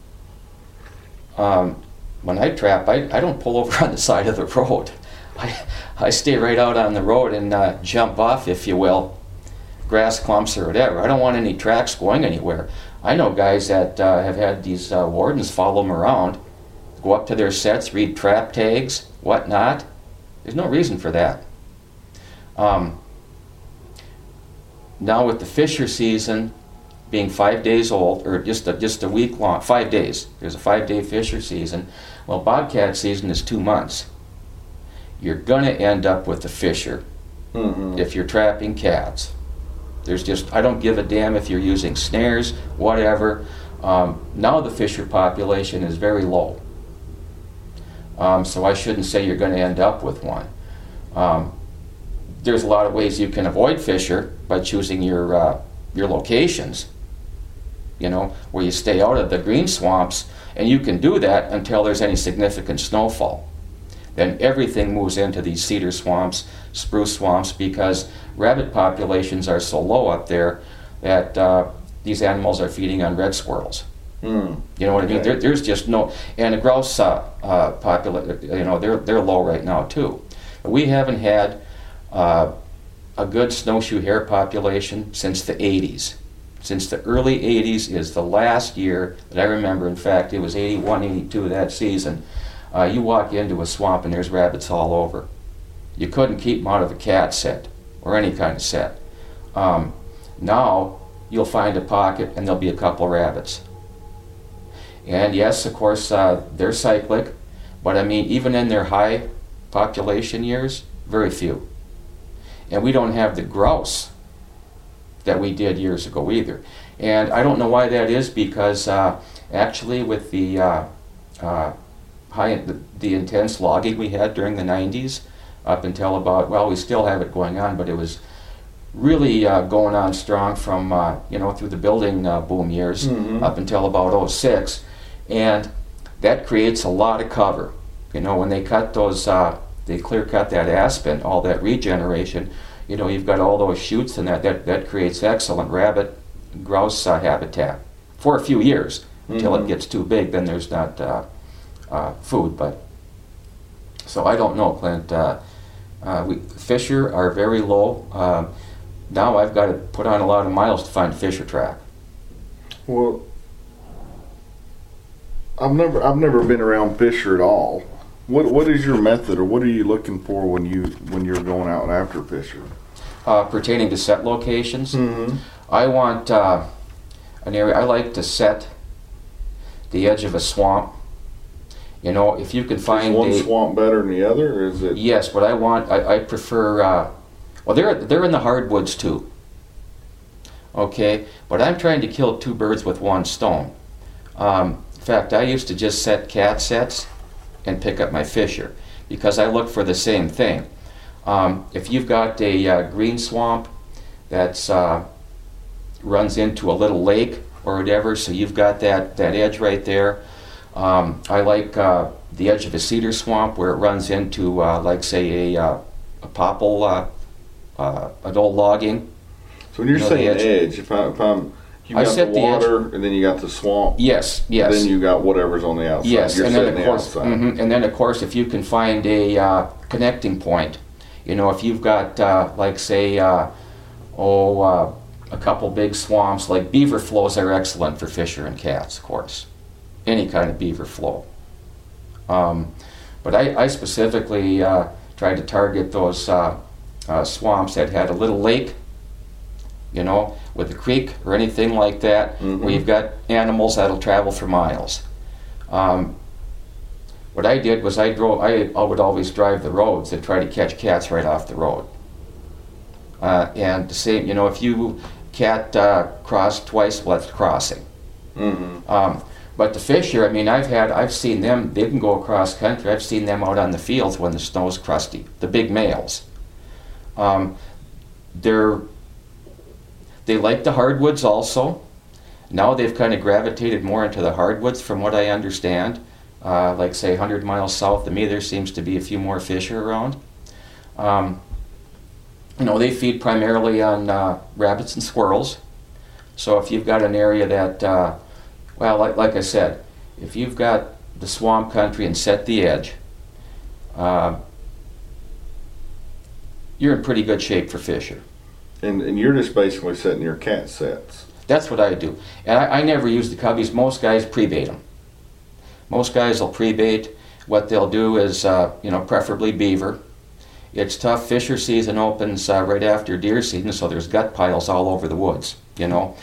Um, when I trap, I, I don't pull over on the side of the road. I, I stay right out on the road and uh, jump off, if you will, grass clumps or whatever. I don't want any tracks going anywhere. I know guys that uh, have had these uh, wardens follow them around, go up to their sets, read trap tags, whatnot. There's no reason for that. Um, Now with the Fisher season, being five days old, or just a, just a week long, five days. There's a five-day fisher season. Well, bobcat season is two months. You're going to end up with a fisher mm-hmm. if you're trapping cats. There's just, I don't give a damn if you're using snares, whatever. Um, now the fisher population is very low. Um, so I shouldn't say you're going to end up with one. Um, there's a lot of ways you can avoid fisher by choosing your uh, your locations, you know, where you stay out of the green swamps, and you can do that until there's any significant snowfall. Then everything moves into these cedar swamps, spruce swamps, because rabbit populations are so low up there that uh, these animals are feeding on red squirrels. Mm. You know what okay. I mean? There, there's just no, and the grouse uh, uh, popula- you know, they're they're low right now too. We haven't had uh, a good snowshoe hare population since the eighties. Since the early eighties is the last year that I remember. In fact, it was eighty-one, eighty-two that season. Uh, you walk into a swamp and there's rabbits all over. You couldn't keep them out of a cat set or any kind of set. Um, now you'll find a pocket and there'll be a couple rabbits. And yes, of course, uh, they're cyclic, but I mean, even in their high population years, very few. And we don't have the grouse that we did years ago either. And I don't know why that is, because uh, actually with the uh, uh, high, the, the intense logging we had during the nineties, up until about, well, we still have it going on, but it was really uh, going on strong from, uh, you know, through the building uh, boom years mm-hmm. up until about oh six. And that creates a lot of cover. You know, when they cut those, uh, they clear cut that aspen, all that regeneration, you know, you've got all those shoots and that, that, that creates excellent rabbit grouse uh, habitat for a few years until mm-hmm. it gets too big. Then there's not uh, uh, food. But so I don't know, Clint. Uh, uh, we, fisher are very low. Uh, now I've got to put on a lot of miles to find a fisher track. Well, I've never I've never been around fisher at all. What what is your method, or what are you looking for when you when you're going out after fisher? Uh, pertaining to set locations, mm-hmm. I want uh, an area. I like to set the edge of a swamp. You know, if you can find is one a, swamp better than the other, or is it? Yes, but I want. I, I prefer. Uh, well, they're they're in the hardwoods too. Okay, but I'm trying to kill two birds with one stone. Um, in fact, I used to just set cat sets and pick up my fisher, because I look for the same thing. Um, if you've got a uh, green swamp that's uh, runs into a little lake or whatever, so you've got that, that edge right there. Um, I like uh, the edge of a cedar swamp where it runs into, uh, like, say, a, uh, a popple, uh, uh, an old logging. So when you're you know, saying edge, edge, if, I, if I'm, you got the water, the and then you got the swamp. Yes, yes. Then you got whatever's on the outside. Yes, you're and then of the course, mm-hmm, and then of course, if you can find a uh, connecting point, you know, if you've got, uh, like, say, uh, oh, uh, a couple big swamps, like beaver flows are excellent for fisher and cats, of course. Any kind of beaver flow. Um, but I, I specifically uh, tried to target those uh, uh, swamps that had a little lake, you know, with a creek or anything like that, mm-hmm. where you've got animals that'll travel for miles. Um, what I did was I drove. I, I would always drive the roads and try to catch cats right off the road. Uh, and the same, you know, if you cat uh, cross twice, well, that's crossing. Mm-hmm. Um, but the fisher, I mean, I've had, I've seen them. They can go across country. I've seen them out on the fields when the snow's crusty. The big males. Um, they're They like the hardwoods also. Now they've kind of gravitated more into the hardwoods from what I understand. Uh, like, say, one hundred miles south of me, there seems to be a few more fisher around. Um, you know, they feed primarily on uh, rabbits and squirrels. So if you've got an area that, uh, well, like, like I said, if you've got the swamp country and set the edge, uh, you're in pretty good shape for fisher. And, and you're just basically setting your cat sets. That's what I do. And I, I never use the cubbies. Most guys pre-bait them. Most guys will pre-bait. What they'll do is, uh, you know, preferably beaver. It's tough. Fisher season opens uh, right after deer season, so there's gut piles all over the woods, you know.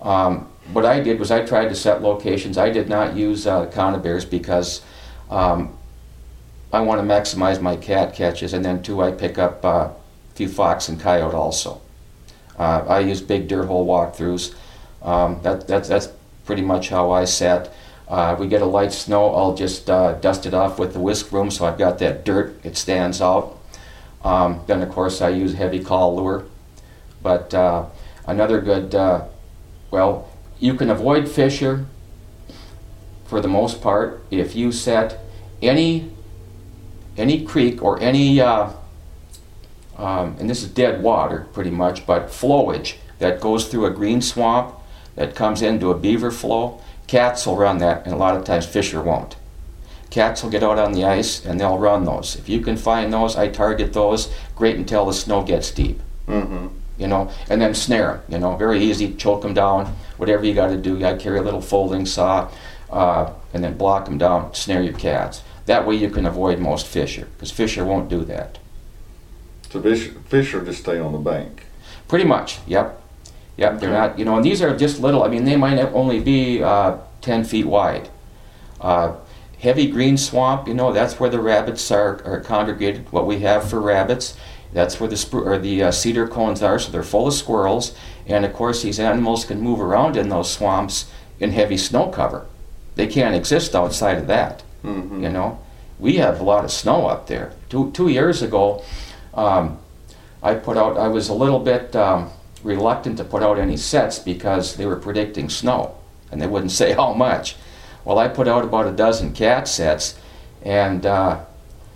Um, what I did was I tried to set locations. I did not use uh, conibears because um, I want to maximize my cat catches, and then two, I pick up uh, a few fox and coyote also. Uh, I use big deer hole walkthroughs. Um, that, that's, that's pretty much how I set. Uh, if we get a light snow, I'll just uh, dust it off with the whisk broom so I've got that dirt, it stands out. Um, then of course I use heavy call lure. But uh, another good, uh, well, you can avoid fisher for the most part if you set any any creek or any, uh, um, and this is dead water pretty much, but flowage that goes through a green swamp that comes into a beaver flow. Cats will run that, and a lot of times fisher won't. Cats will get out on the ice and they'll run those. If you can find those, I target those. Great until the snow gets deep. Mm-hmm. You know, and then snare them. You know, very easy. Choke them down. Whatever you got to do. You got to carry a little folding saw, uh, and then block them down. Snare your cats. That way you can avoid most fisher, because fisher won't do that. So fish, fish are just stay on the bank. Pretty much. Yep. Yep. They're Okay. not. You know, and these are just little. I mean, they might only be uh, ten feet wide. Uh, heavy green swamp. You know, that's where the rabbits are, are congregated. What we have for rabbits. That's where the spru- or the uh, cedar cones are, so they're full of squirrels. And of course, these animals can move around in those swamps in heavy snow cover. They can't exist outside of that. Mm-hmm. You know, we have a lot of snow up there. Two two years ago, um, I put out. I was a little bit um, reluctant to put out any sets because they were predicting snow, and they wouldn't say how much. Well, I put out about a dozen cat sets, and uh,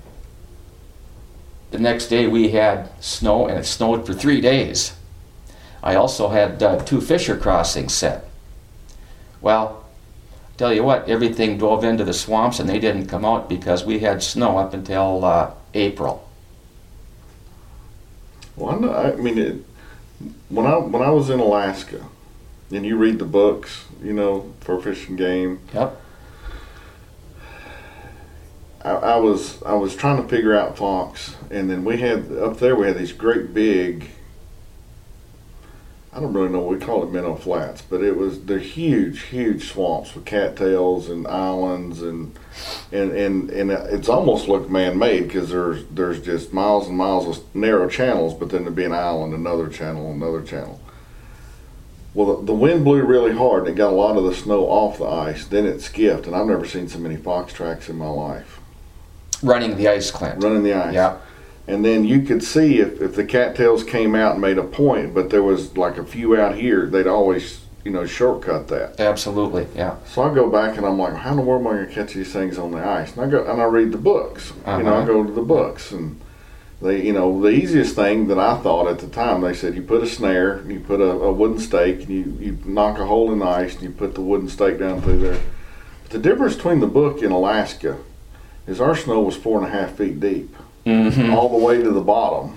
the next day we had snow, and it snowed for three days. I also had uh, two fisher crossings set. Well, tell you what, everything dove into the swamps and they didn't come out because we had snow up until uh, April. Well, I, know, I mean, it, when I when I was in Alaska, and you read the books, you know, for Fish and Game. Yep. I, I was I was trying to figure out fox, and then we had up there we had these great big. I don't really know what we call it, minnow flats, but it was they're huge, huge swamps with cattails and islands, and and and, and it's almost looked man-made because there's there's just miles and miles of narrow channels, but then there'd be an island, another channel, another channel. Well, the, the wind blew really hard and it got a lot of the snow off the ice. Then it skipped, and I've never seen so many fox tracks in my life. Running the ice, Clint. Running the ice. Yeah. And then you could see if, if the cattails came out and made a point, but there was like a few out here, they'd always, you know, shortcut that. Absolutely, yeah. So I go back and I'm like, how in the world am I going to catch these things on the ice? And I go and I read the books. You know, I Uh-huh. go to the books, and they, you know, the easiest thing that I thought at the time, they said you put a snare, you put a, a wooden stake, and you, you knock a hole in the ice, and you put the wooden stake down through there. But the difference between the book in Alaska is our snow was four and a half feet deep. Mm-hmm. All the way to the bottom.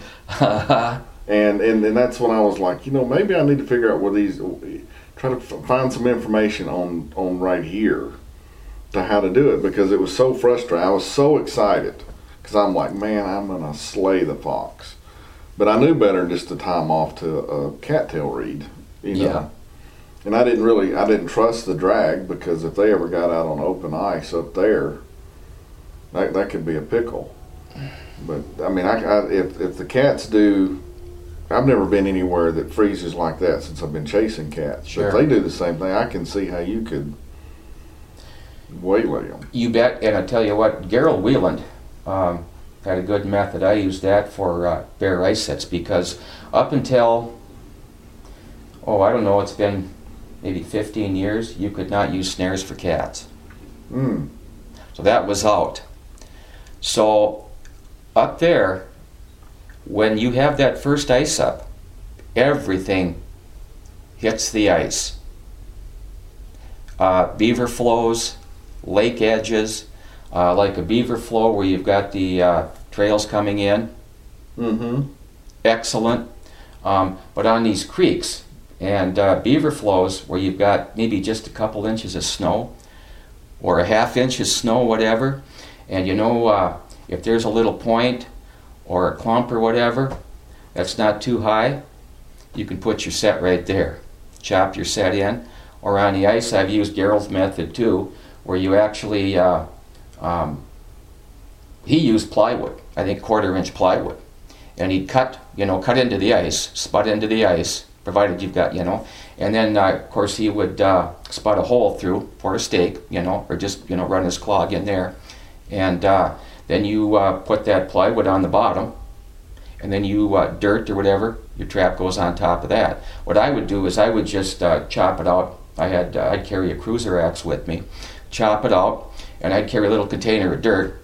and, and and that's when I was like, you know, maybe I need to figure out where these, try to f- find some information on, on right here to how to do it, because it was so frustrating. I was so excited because I'm like, man, I'm going to slay the fox. But I knew better than just to tie them off to a cattail reed, you know. Yeah. And I didn't really, I didn't trust the drag, because if they ever got out on open ice up there, that, that could be a pickle. But I mean, I, I, if if the cats do, I've never been anywhere that freezes like that since I've been chasing cats. Sure. But if they do the same thing, I can see how you could waylay them. You bet, and I tell you what, Gerald Wieland um, had a good method. I used that for uh, bear ice sets, because up until, oh, I don't know, it's been maybe fifteen years, you could not use snares for cats. Mm. So that was out. So up there, when you have that first ice up, everything hits the ice. Uh, beaver flows, lake edges, uh, like a beaver flow where you've got the uh, trails coming in. Mm-hmm. Excellent. Um, but on these creeks and uh, beaver flows where you've got maybe just a couple inches of snow or a half inch of snow, whatever, and you know, uh, if there's a little point or a clump or whatever that's not too high, you can put your set right there. chop your set in. Or on the ice, I've used Daryl's method too, where you actually, uh, um, he used plywood, I think quarter inch plywood. And he'd cut, you know, cut into the ice, sput into the ice, provided you've got, you know, and then uh, of course he would uh, sput a hole through for a stake, you know, or just, you know, run his clog in there. And uh, then you uh, put that plywood on the bottom, and then you, uh, dirt or whatever, your trap goes on top of that. What I would do is I would just uh, chop it out. I had, uh, I'd carry a cruiser axe with me, chop it out, and I'd carry a little container of dirt,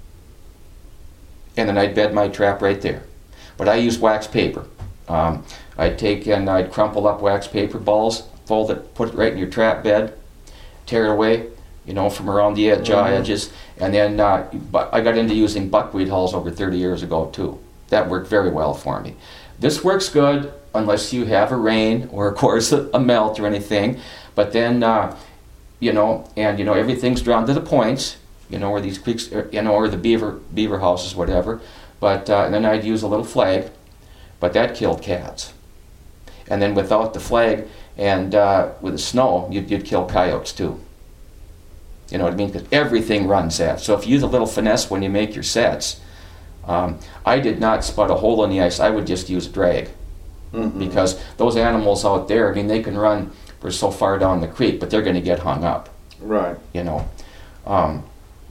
and then I'd bed my trap right there. But I use wax paper. Um, I'd take and I'd crumple up wax paper balls, fold it, put it right in your trap bed, tear it away, you know, from around the ed- jaw edges, and then uh, but I got into using buckwheat hulls over thirty years ago too. That worked very well for me. This works good unless you have a rain or, of course, a, a melt or anything. But then, uh, you know, and you know everything's drawn to the points, you know, where these creeks, you know, or the beaver beaver houses, whatever. But uh, and then I'd use a little flag, but that killed cats. And then without the flag and uh, with the snow, you'd, you'd kill coyotes too. You know what I mean? Because everything runs that. So if you use a little finesse when you make your sets, um, I did not sput a hole in the ice. I would just use drag. Mm-hmm. Because those animals out there, I mean, they can run for so far down the creek, but they're going to get hung up. Right. You know. Um,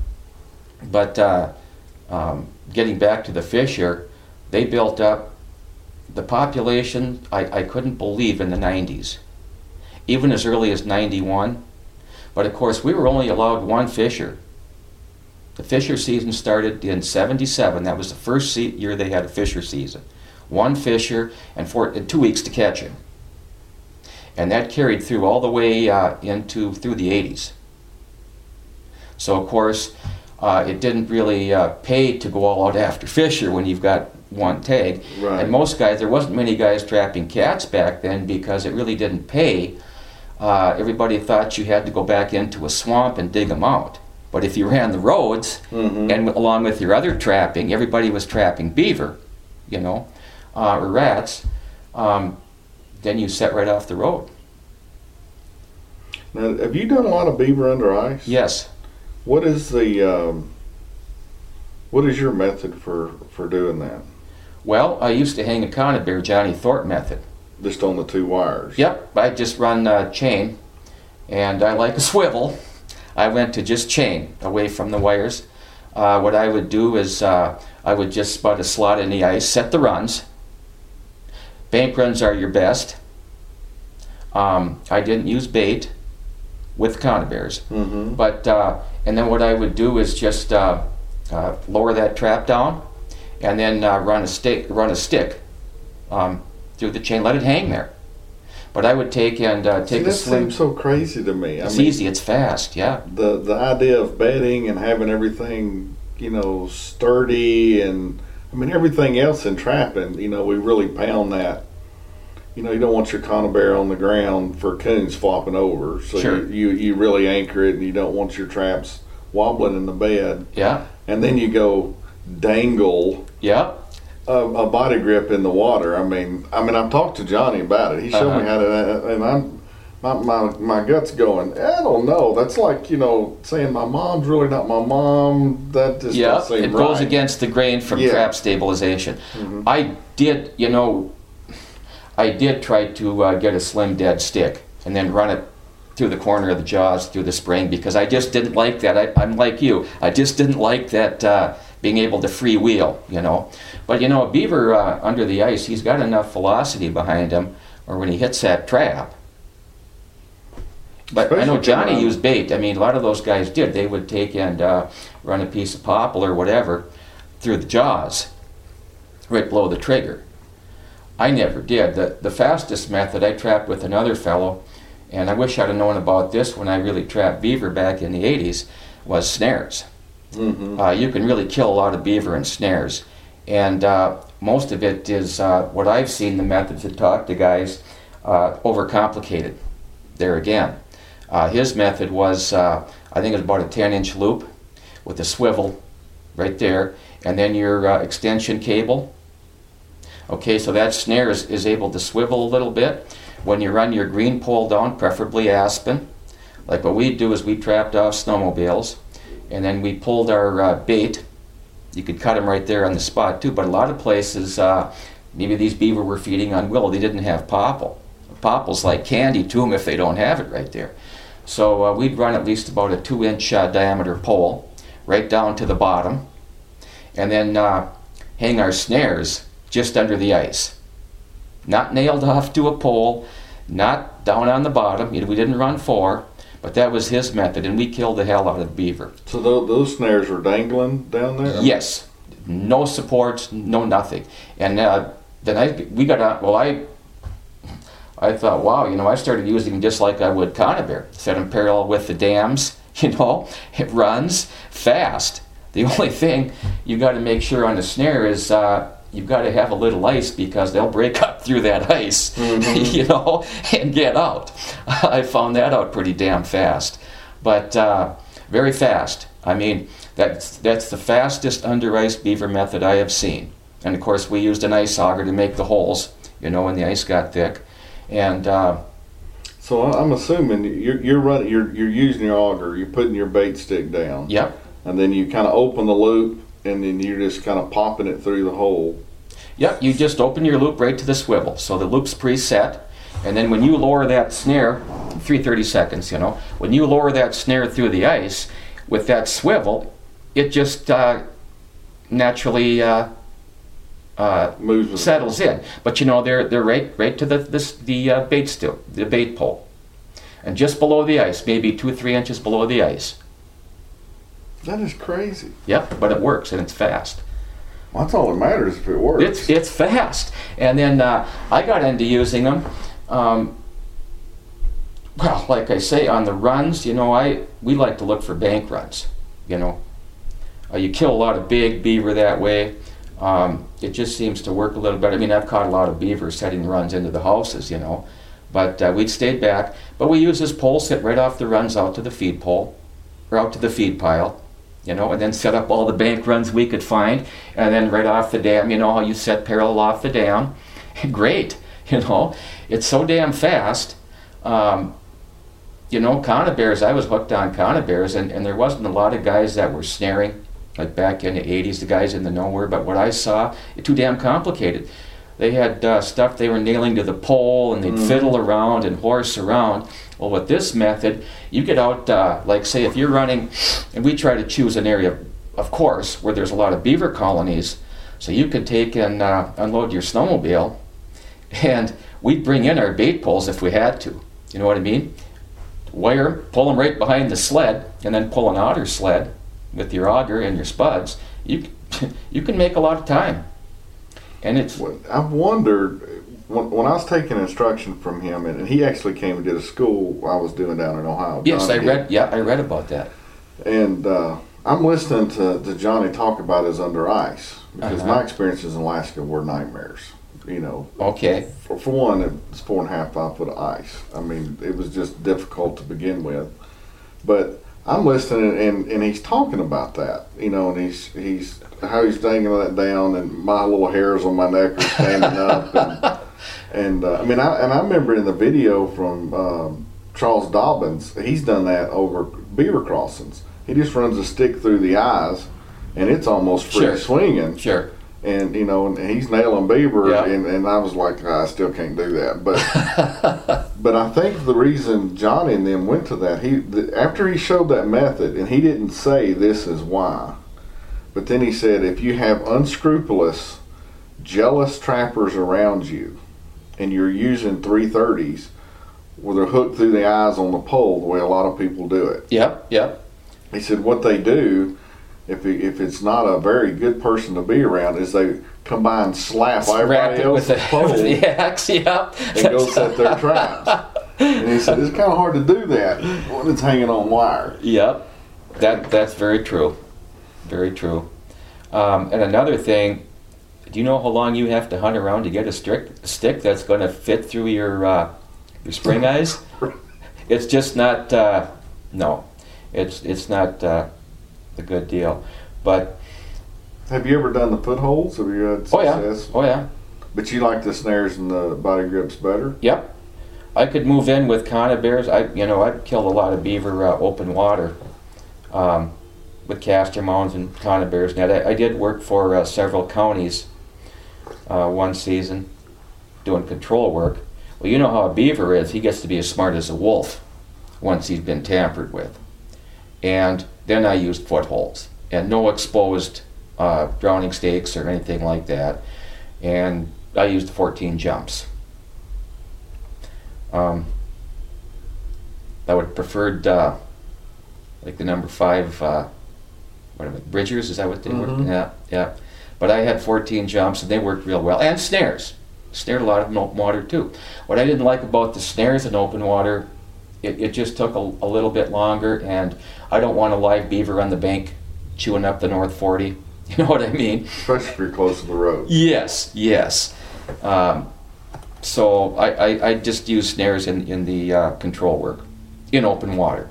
but uh, um, getting back to the fish here, they built up the population, I, I couldn't believe in the nineties. Even as early as ninety-one. But of course, we were only allowed one fisher. The fisher season started in seventy-seven. That was the first se- year they had a fisher season. One fisher and, four, and two weeks to catch him. And that carried through all the way uh, into through the eighties. So of course, uh, it didn't really uh, pay to go all out after fisher when you've got one tag. Right. And most guys, there wasn't many guys trapping cats back then because it really didn't pay. Uh, everybody thought you had to go back into a swamp and dig them out. But if you ran the roads, mm-hmm. and along with your other trapping, everybody was trapping beaver, you know, uh, or rats, um, then you set right off the road. Now, have you done a lot of beaver under ice? Yes. What is the um, what is your method for, for doing that? Well, I used to hang a conibear, Johnny Thorpe method. Just on the two wires? Yep, I just run uh, chain, and I like a swivel. I went to just chain, away from the wires. Uh, what I would do is uh, I would just spud a slot in the ice, set the runs. Bank runs are your best. Um, I didn't use bait with conibears, mm-hmm. but uh, and then what I would do is just uh, uh, lower that trap down, and then uh, run a stick, run a stick um, through the chain, let it hang there. But I would take and uh, take See, a slim. That seems so crazy to me. It's I mean, easy. It's fast. Yeah. The the idea of bedding and having everything, you know, sturdy, and I mean everything else in trapping. You know, we really pound that. You know, you don't want your conibear on the ground for coons flopping over. So Sure. you, you you really anchor it, and you don't want your traps wobbling in the bed. Yeah. And then you go dangle. Yeah. A, a body grip in the water. I mean, I mean, I've talked to Johnny about it. He showed Uh-huh. me how to, and I'm, my, my, my gut's going, I don't know. That's like, you know, saying my mom's really not my mom. That just Yeah. doesn't seem It right. goes against the grain from Yeah. trap stabilization. Mm-hmm. I did, you know, I did try to uh, get a slim dead stick and then run it through the corner of the jaws through the spring because I just didn't like that. I, I'm like you. I just didn't like that. Uh, being able to freewheel, you know. But, you know, a beaver uh, under the ice, he's got enough velocity behind him, or when he hits that trap. But Especially I know Johnny around- used bait. I mean, a lot of those guys did. They would take and uh, run a piece of poplar or whatever through the jaws, right below the trigger. I never did. The, the fastest method, I trapped with another fellow, and I wish I'd have known about this when I really trapped beaver back in the eighties, was snares. Mm-hmm. Uh, you can really kill a lot of beaver in snares, and uh, most of it is uh, what I've seen the methods that talk to guys uh, overcomplicated. There again, uh, his method was uh, I think it was about a ten inch loop with a swivel right there, and then your uh, extension cable. Okay, so that snare is, is able to swivel a little bit, when you run your green pole down, preferably aspen, like what we do is we trapped off snowmobiles, and then we pulled our uh, bait. You could cut them right there on the spot too, but a lot of places, uh, maybe these beaver were feeding on willow, they didn't have popple. Popple's like candy to them if they don't have it right there. So uh, we'd run at least about a two inch uh, diameter pole right down to the bottom, and then uh, hang our snares just under the ice. Not nailed off to a pole, not down on the bottom. You know, we didn't run four, but that was his method, and we killed the hell out of beaver. So those, those snares were dangling down there? Yes. No supports, no nothing. And uh, then I, we got out, well, I I thought, wow, you know, I started using them just like I would conibear. Set them parallel with the dams, you know, it runs fast. The only thing you got to make sure on the snare is uh, you've got to have a little ice because they'll break up through that ice, mm-hmm. you know, and get out. I found that out pretty damn fast, but uh, very fast. I mean, that's, that's the fastest under ice beaver method I have seen. And of course, we used an ice auger to make the holes, you know, when the ice got thick. And uh, so I'm assuming you're you're running, you're you're using your auger, you're putting your bait stick down. Yep. And then you kind of open the loop, and then you're just kind of popping it through the hole. Yep. You just open your loop right to the swivel, so the loop's preset, and then when you lower that snare, three thirty seconds, you know, when you lower that snare through the ice with that swivel, it just uh, naturally. Uh, Uh, Moves settles in, but you know they're they're right right to the this the uh, bait still the bait pole, and just below the ice, maybe two or three inches below the ice. That is crazy. Yep, but it works and it's fast. Well, that's all that matters if it works. It's it's fast, and then uh, I got into using them. Um, well, like I say, on the runs, you know, I we like to look for bank runs. You know, uh, you kill a lot of big beaver that way. Um, it just seems to work a little better. I mean, I've caught a lot of beaver setting runs into the houses, you know, but uh, we'd stayed back. But we use this pole, sit right off the runs out to the feed pole, or out to the feed pile, you know, and then set up all the bank runs we could find, and then right off the dam, you know how you set parallel off the dam. Great, you know, it's so damn fast. Um, you know, conibears, I was hooked on conibears, and, and there wasn't a lot of guys that were snaring. Like back in the eighties, the guys in the nowhere, but what I saw, it's too damn complicated. They had uh, stuff they were nailing to the pole, and they'd mm. fiddle around and horse around. Well, with this method, you get out, uh, like say if you're running, and we try to choose an area, of course, where there's a lot of beaver colonies, so you could take and uh, unload your snowmobile, and we'd bring in our bait poles if we had to. You know what I mean? Wire, pull them right behind the sled, and then pull an otter sled with your auger and your spuds. You you can make a lot of time, and it's. I've wondered when, when I was taking instruction from him, and, and he actually came and did a school I was doing down in Ohio. Yes, Johnny I read. did. Yeah, I read about that. And uh, I'm listening to, to Johnny talk about his under ice because uh-huh. my experiences in Alaska were nightmares. You know. Okay. For, for one, it's four and a half, five foot of ice. I mean, it was just difficult to begin with, but. I'm listening, and, and he's talking about that, you know, and he's he's how he's dangling that down, and my little hairs on my neck are standing up, and, and uh, I mean, I and I remember in the video from um, Charles Dobbins, he's done that over beaver crossings. He just runs a stick through the eyes, and it's almost free Sure. swinging. Sure. And you know, and he's nailing beaver, Yeah. and, and I was like, I still can't do that. But but I think the reason Johnny and them went to that, he the, after he showed that method, and he didn't say this is why, but then he said if you have unscrupulous, jealous trappers around you, and you're using three thirties, where they're hooked through the eyes on the pole, the way a lot of people do it. Yep. Yep. He said what they do. If it, if it's not a very good person to be around, is they come by and slap Wrap everybody it else's with the, pole with the axe, yep. and go set their traps. And he said it's kind of hard to do that when it's hanging on wire. Yep, that that's very true, very true. Um, and another thing, do you know how long you have to hunt around to get a stick stick that's going to fit through your uh, your spring eyes? It's just not. Uh, no, it's it's not. Uh, a good deal, but have you ever done the footholds? Have you had oh yeah, success? oh yeah. But you like the snares and the body grips better? Yep. I could move in with conibears. I, you know, I've killed a lot of beaver uh, open water um, with castor mounds and conibears. Now, I, I did work for uh, several counties uh, one season doing control work. Well, you know how a beaver is. He gets to be as smart as a wolf once he's been tampered with. And then I used footholds and no exposed uh, drowning stakes or anything like that. And I used fourteen jumps. Um, I would have preferred uh, like the number five, uh, what are they, Bridgers, is that what they Mm-hmm. were? Yeah, yeah. But I had fourteen jumps and they worked real well. And snares. Snared a lot of open water too. What I didn't like about the snares in open water, it, it just took a, a little bit longer, and I don't want a live beaver on the bank chewing up the North forty. You know what I mean? Especially if you're close to the road. Yes, yes. Um, so I, I, I just use snares in, in the uh, control work, in open water.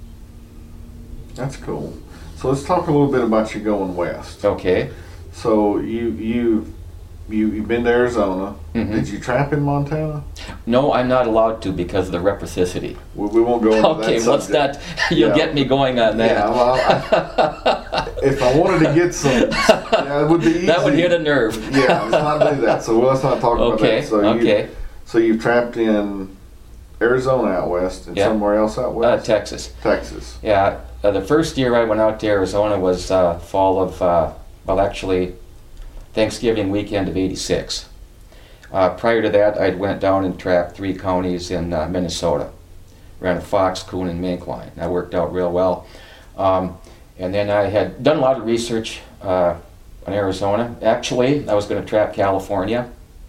That's cool. So let's talk a little bit about you going west. Okay. So you you you you've been to Arizona. Mhm. Did you trap in Montana? No, I'm not allowed to because of the reciprocity. We, we won't go into Okay, that what's subject. that? You'll Yeah. get me going on that. Yeah, well, I, if I wanted to get some, yeah, it would be easy. That would hit a nerve. Yeah, let's not do that. So let's not talk about Okay, that. So okay. You, so you've trapped in Arizona out west and Yeah. somewhere else out Uh, west? Texas. Texas. Yeah, uh, the first year I went out to Arizona was uh, fall of, uh, well actually, Thanksgiving weekend of eighty-six. Uh, prior to that, I'd went down and trapped three counties in uh, Minnesota. Ran a fox, coon, and mink line. That worked out real well. Um, and then I had done a lot of research uh, on Arizona. Actually, I was going to trap California.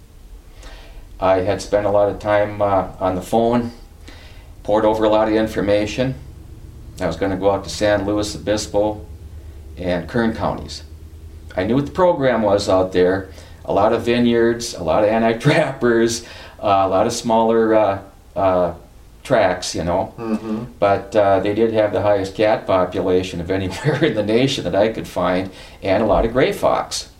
I had spent a lot of time uh, on the phone, poured over a lot of information. I was going to go out to San Luis Obispo and Kern counties. I knew what the program was out there. A lot of vineyards, a lot of anti-trappers, uh, a lot of smaller uh, uh, tracks, you know. Mm-hmm. But uh, they did have the highest cat population of anywhere in the nation that I could find, and a lot of gray fox.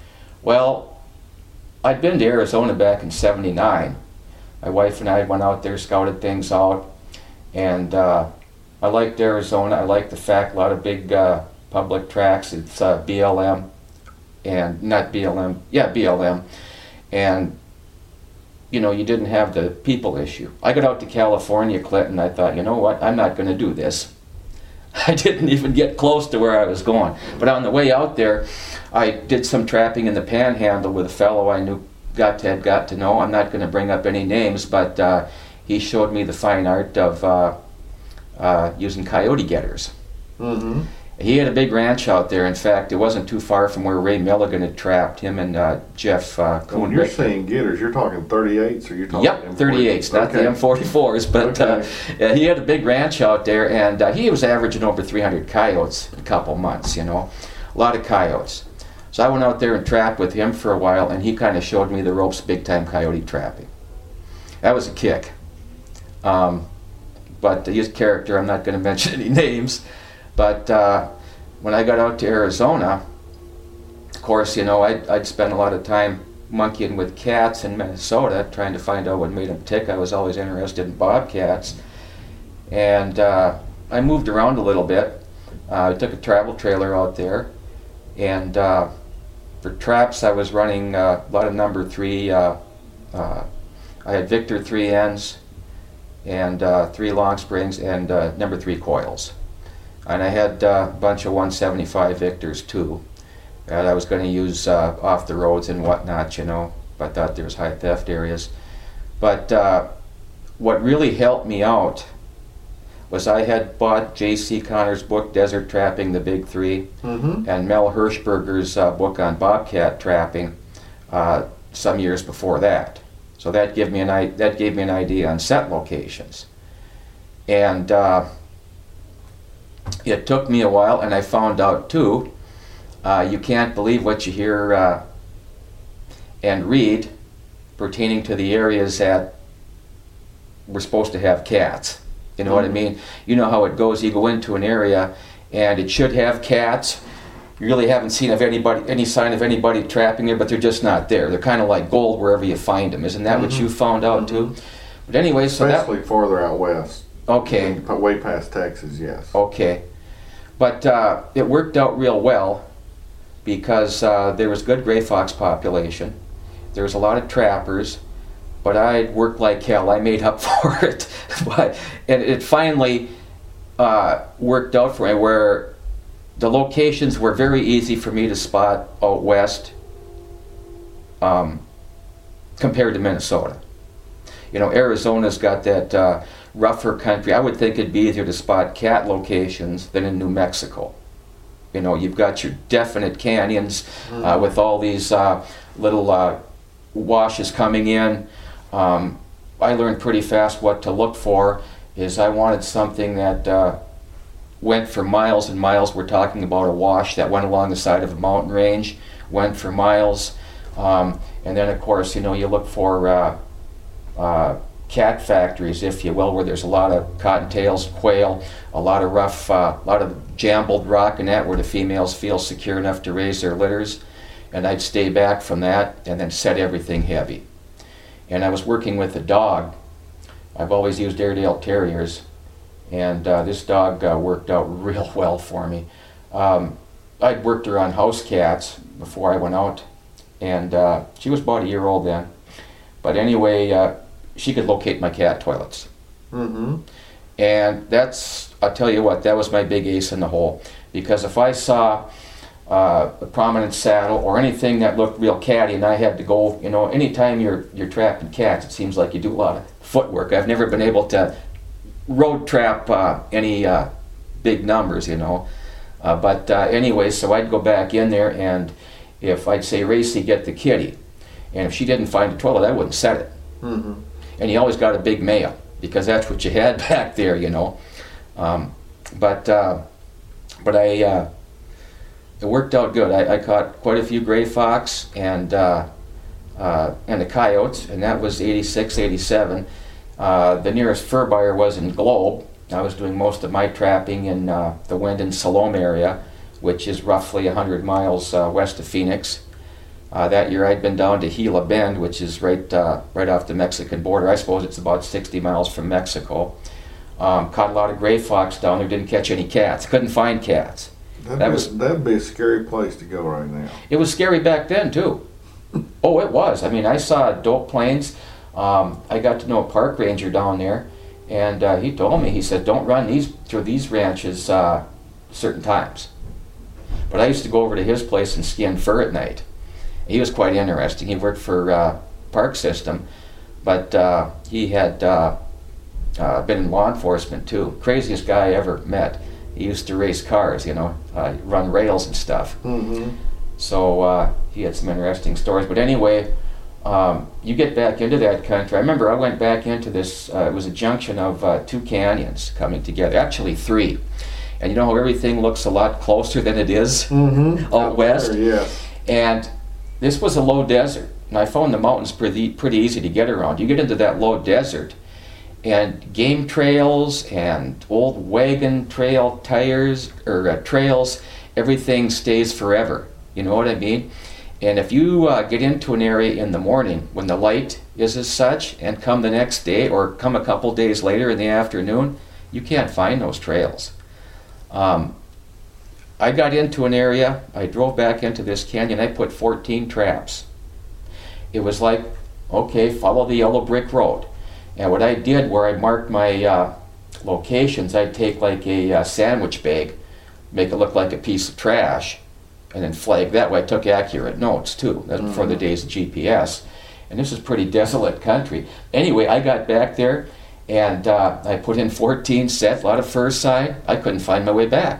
Well, I'd been to Arizona back in seventy-nine. My wife and I went out there, scouted things out, and uh, I liked Arizona. I liked the fact a lot of big uh, public tracks. It's uh, B L M, and not B L M, yeah, B L M. And, you know, you didn't have the people issue. I got out to California, Clinton, I thought, you know what, I'm not going to do this. I didn't even get close to where I was going. But on the way out there, I did some trapping in the Panhandle with a fellow I knew, got to, had got to know. I'm not going to bring up any names, but uh, he showed me the fine art of uh, uh, using coyote getters. Mm-hmm. He had a big ranch out there. In fact, it wasn't too far from where Ray Milligan had trapped him and uh, Jeff uh, So when Kuhn you're Richter. saying getters, you're talking thirty-eights or you're talking Yep, M forty? thirty-eights, not Okay. the M forty-fours, but Okay. uh, yeah, he had a big ranch out there, and uh, he was averaging over three hundred coyotes in a couple months, you know, a lot of coyotes. So I went out there and trapped with him for a while, and he kind of showed me the ropes big-time coyote trapping. That was a kick. Um, but his character, I'm not going to mention any names, but uh, when I got out to Arizona, of course, you know, I'd, I'd spend a lot of time monkeying with cats in Minnesota, trying to find out what made them tick. I was always interested in bobcats. And uh, I moved around a little bit. Uh, I took a travel trailer out there. And uh, for traps, I was running uh, a lot of number three. Uh, uh, I had Victor three ends and uh, three long springs and uh, number three coils. And I had uh, a bunch of one seventy-five Victors too. that I was going to use uh, off the roads and whatnot, you know. I thought there was high theft areas. But uh, what really helped me out was I had bought J C Connor's book, Desert Trapping, The Big Three, Mm-hmm. and Mel Hirschberger's uh, book on bobcat trapping uh, some years before that. So that gave me an I- that gave me an idea on set locations. And uh, it took me a while, and I found out too, uh, you can't believe what you hear uh, and read pertaining to the areas that we're supposed to have cats. You know what I mean? You know how it goes. You go into an area, and it should have cats. You really haven't seen of anybody, any sign of anybody trapping there, but they're just not there. They're kind of like gold wherever you find them. Isn't that what you found out too? But anyway, so that, Especially farther out west. okay, Way past Texas, yes. okay. But uh, it worked out real well because uh, there was good gray fox population. There was a lot of trappers, but I worked like hell. I made up for it. But and it finally uh, worked out for me where the locations were very easy for me to spot out west um, compared to Minnesota. You know, Arizona's got that uh, rougher country. I would think it'd be easier to spot cat locations than in New Mexico. You know, you've got your definite canyons uh, with all these uh, little uh, washes coming in. Um, I learned pretty fast what to look for. Is I wanted something that uh, went for miles and miles. We're talking about a wash that went along the side of a mountain range, went for miles. Um, and then, of course, you know, you look for uh, uh, cat factories, if you will, where there's a lot of cottontails, quail, a lot of rough, uh, a lot of jambled rock and that, where the females feel secure enough to raise their litters. And I'd stay back from that and then set everything heavy. And I was working with a dog. I've always used Airedale Terriers, and uh, this dog uh, worked out real well for me. Um, I'd worked her on house cats before I went out, and uh, she was about a year old then. But anyway, uh, she could locate my cat toilets. Mm-hmm. And that's, I'll tell you what, that was my big ace in the hole. Because if I saw uh, a prominent saddle or anything that looked real catty, and I had to go, you know, anytime you're you're trapping cats, it seems like you do a lot of footwork. I've never been able to road trap uh, any uh, big numbers, you know. Uh, but uh, anyway, so I'd go back in there, and if I'd say, Racy, get the kitty, and if she didn't find a toilet, I wouldn't set it. Mm-hmm. And you always got a big male, because that's what you had back there, you know. Um, but uh, but I uh, it worked out good. I, I caught quite a few gray fox and uh, uh, and the coyotes, and that was eighty-six, eighty-seven. Uh, the nearest fur buyer was in Globe. I was doing most of my trapping in uh, the Wind and Salome area, which is roughly one hundred miles uh, west of Phoenix. Uh, that year I'd been down to Gila Bend, which is right uh, right off the Mexican border. I suppose it's about sixty miles from Mexico. Um, caught a lot of gray fox down there, didn't catch any cats. Couldn't find cats. That'd, That be, was- that'd be a scary place to go right now. It was scary back then too. Oh, it was. I mean, I saw dope plains. Um, I got to know a park ranger down there, and uh, he told me, he said, don't run these through these ranches uh, certain times. But I used to go over to his place and skin fur at night. He was quite interesting. He worked for uh, Park System, but uh, he had uh, uh, been in law enforcement too. Craziest guy I ever met. He used to race cars, you know, uh, run rails and stuff. Mm-hmm. So uh, he had some interesting stories. But anyway, um, you get back into that country. I remember I went back into this, uh, it was a junction of uh, two canyons coming together, actually three. And you know how everything looks a lot closer than it is Mm-hmm. out west? There, yes. And this was a low desert. And I found the mountains pretty, pretty easy to get around. You get into that low desert, and game trails and old wagon trail tires or uh, trails, everything stays forever. You know what I mean? And if you uh, get into an area in the morning when the light is as such, and come the next day or come a couple days later in the afternoon, you can't find those trails. Um, I got into an area, I drove back into this canyon, I put fourteen traps. It was like, okay, follow the yellow brick road. And what I did, where I marked my uh, locations, I'd take like a uh, sandwich bag, make it look like a piece of trash, and then flag that way. I took accurate notes too. That's before the days of G P S. And this is pretty desolate country. Anyway, I got back there, and uh, I put in fourteen set, a lot of fur sign. I couldn't find my way back.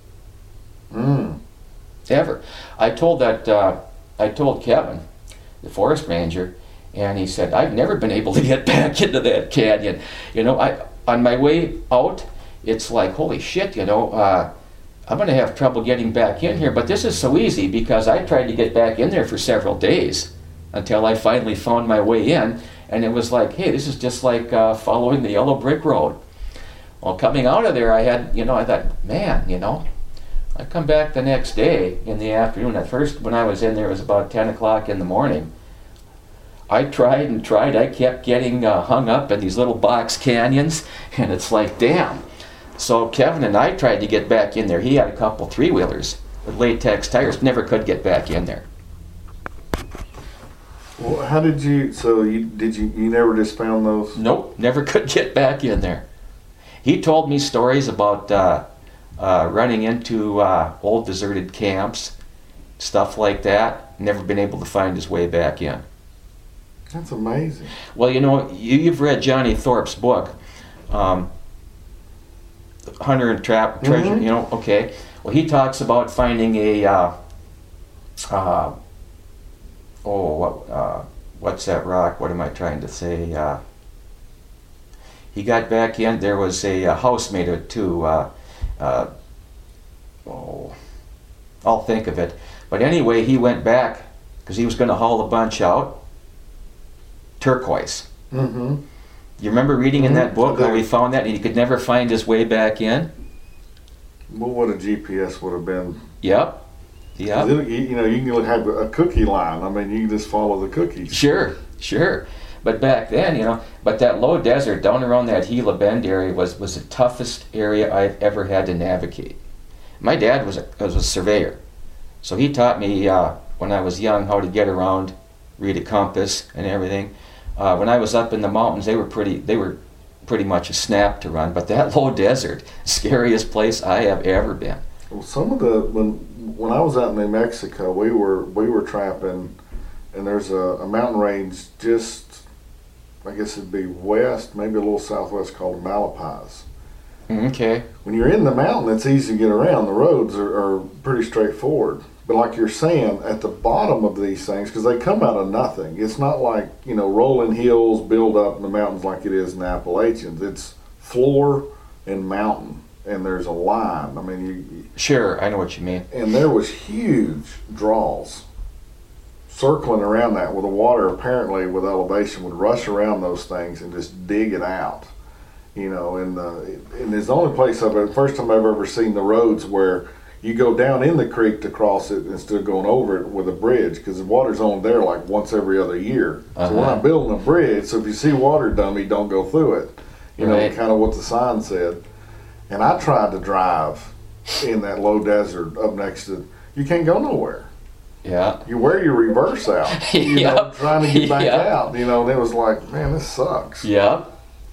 Mm. Ever. I told that, uh, I told Kevin, the forest ranger, and he said, I've never been able to get back into that canyon. You know, I on my way out, it's like, holy shit, you know, uh, I'm going to have trouble getting back in here. But this is so easy, because I tried to get back in there for several days until I finally found my way in. And it was like, hey, this is just like uh, following the yellow brick road. Well, coming out of there, I had, you know, I thought, man, you know, I come back the next day in the afternoon. At first, when I was in there, it was about ten o'clock in the morning. I tried and tried. I kept getting uh, hung up in these little box canyons, and it's like, damn. So Kevin and I tried to get back in there. He had a couple three-wheelers with latex tires, never could get back in there. Well, how did you? So you did you? You never just found those? Nope, never could get back in there. He told me stories about uh, uh, running into uh, old deserted camps, stuff like that. Never been able to find his way back in. That's amazing. Well, you know, you, you've read Johnny Thorpe's book, um, Hunter and Trap Treasure. Mm-hmm. You know, okay. Well, he talks about finding a. Uh, uh, oh, what, uh, what's that rock? What am I trying to say? Uh, he got back in. There was a, a housemaid or two. Uh, uh, oh, I'll think of it. But anyway, he went back because he was going to haul a bunch out. Turquoise. Mm-hmm. You remember reading in that book I how do. he found that and he could never find his way back in? Well, what a G P S would have been. Yep. Yep. You you know, you can have a cookie line. I mean, you can just follow the cookies. Sure, sure. But back then, you know, but that low desert down around that Gila Bend area was, was the toughest area I've ever had to navigate. My dad was a, was a surveyor. So he taught me uh, when I was young how to get around, read a compass and everything. Uh, when I was up in the mountains, they were pretty they were pretty much a snap to run. But that low desert, scariest place I have ever been. Well, some of the when when I was out in New Mexico, we were we were trapping, and there's a, a mountain range just, I guess it'd be west, maybe a little southwest, called Malapaz. Okay. When you're in the mountain, it's easy to get around. The roads are, are pretty straightforward. But like you're saying, at the bottom of these things, because they come out of nothing, it's not like, you know, rolling hills build up in the mountains like it is in the Appalachians. It's floor and mountain, and there's a line. I mean, you, Sure, I know what you mean. and there was huge draws circling around that, where the water apparently with elevation would rush around those things and just dig it out. You know, and the and it's the only place I've ever, first time I've ever seen the roads where you go down in the creek to cross it instead of going over it with a bridge, because the water's only there like once every other year. Uh-huh. So we're not building a bridge, so if you see water dummy, don't go through it. You know, Right. kind of what the sign said. And I tried to drive in that low desert up next to, you can't go nowhere. Yeah. You wear your reverse out, you know, Yep. trying to get back Yep. out. You know, and it was like, man, this sucks. Yeah.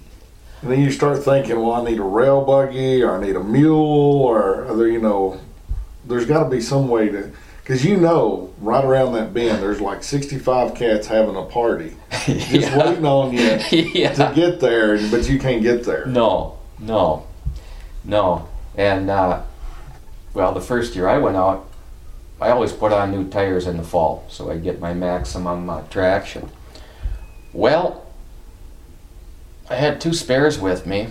And then you start thinking, well, I need a rail buggy, or I need a mule, or other, you know, there's got to be some way to, because you know, right around that bend, there's like sixty-five cats having a party, just Yeah. waiting on you Yeah. to get there, but you can't get there. No, no, no. And, uh, well, the first year I went out, I always put on new tires in the fall so I get my maximum uh, traction. Well, I had two spares with me,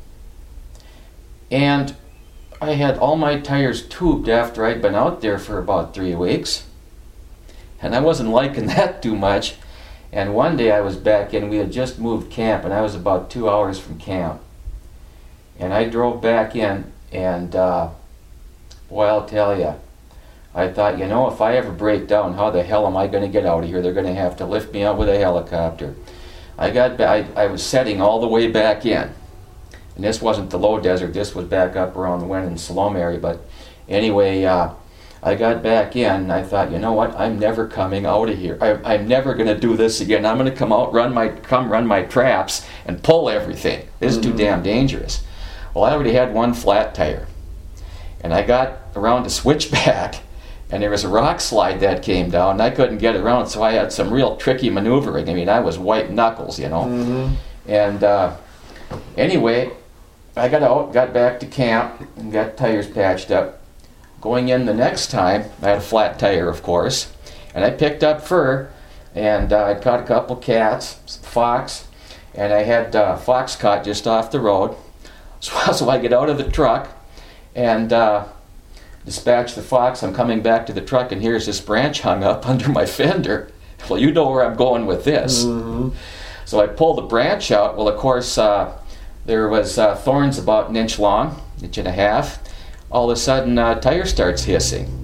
and I had all my tires tubed after I'd been out there for about three weeks. And I wasn't liking that too much. And one day I was back in, we had just moved camp, and I was about two hours from camp. And I drove back in, and uh, boy, I'll tell you, I thought, you know, if I ever break down, how the hell am I going to get out of here? They're going to have to lift me out with a helicopter. I got back, I, I was setting all the way back in. And this wasn't the low desert, this was back up around the Winn and Salome area. But anyway, uh, I got back in, and I thought, you know what, I'm never coming out of here. I, I'm never going to do this again. I'm going to come out, run my, come run my traps, and pull everything. This is too damn dangerous. Well, I already had one flat tire. And I got around to switchback, and there was a rock slide that came down, and I couldn't get around, so I had some real tricky maneuvering. I mean, I was white knuckles, you know. Mm-hmm. And uh, anyway, I got out, got back to camp, and got tires patched up. Going in the next time, I had a flat tire, of course, and I picked up fur, and uh, I caught a couple cats, some fox, and I had uh, fox caught just off the road. So, so I get out of the truck and uh, dispatch the fox. I'm coming back to the truck, and here's this branch hung up under my fender. Well, you know where I'm going with this. Mm-hmm. So I pull the branch out. Well, of course, uh, there was uh, thorns about an inch long, inch and a half. All of a sudden, uh, tire starts hissing.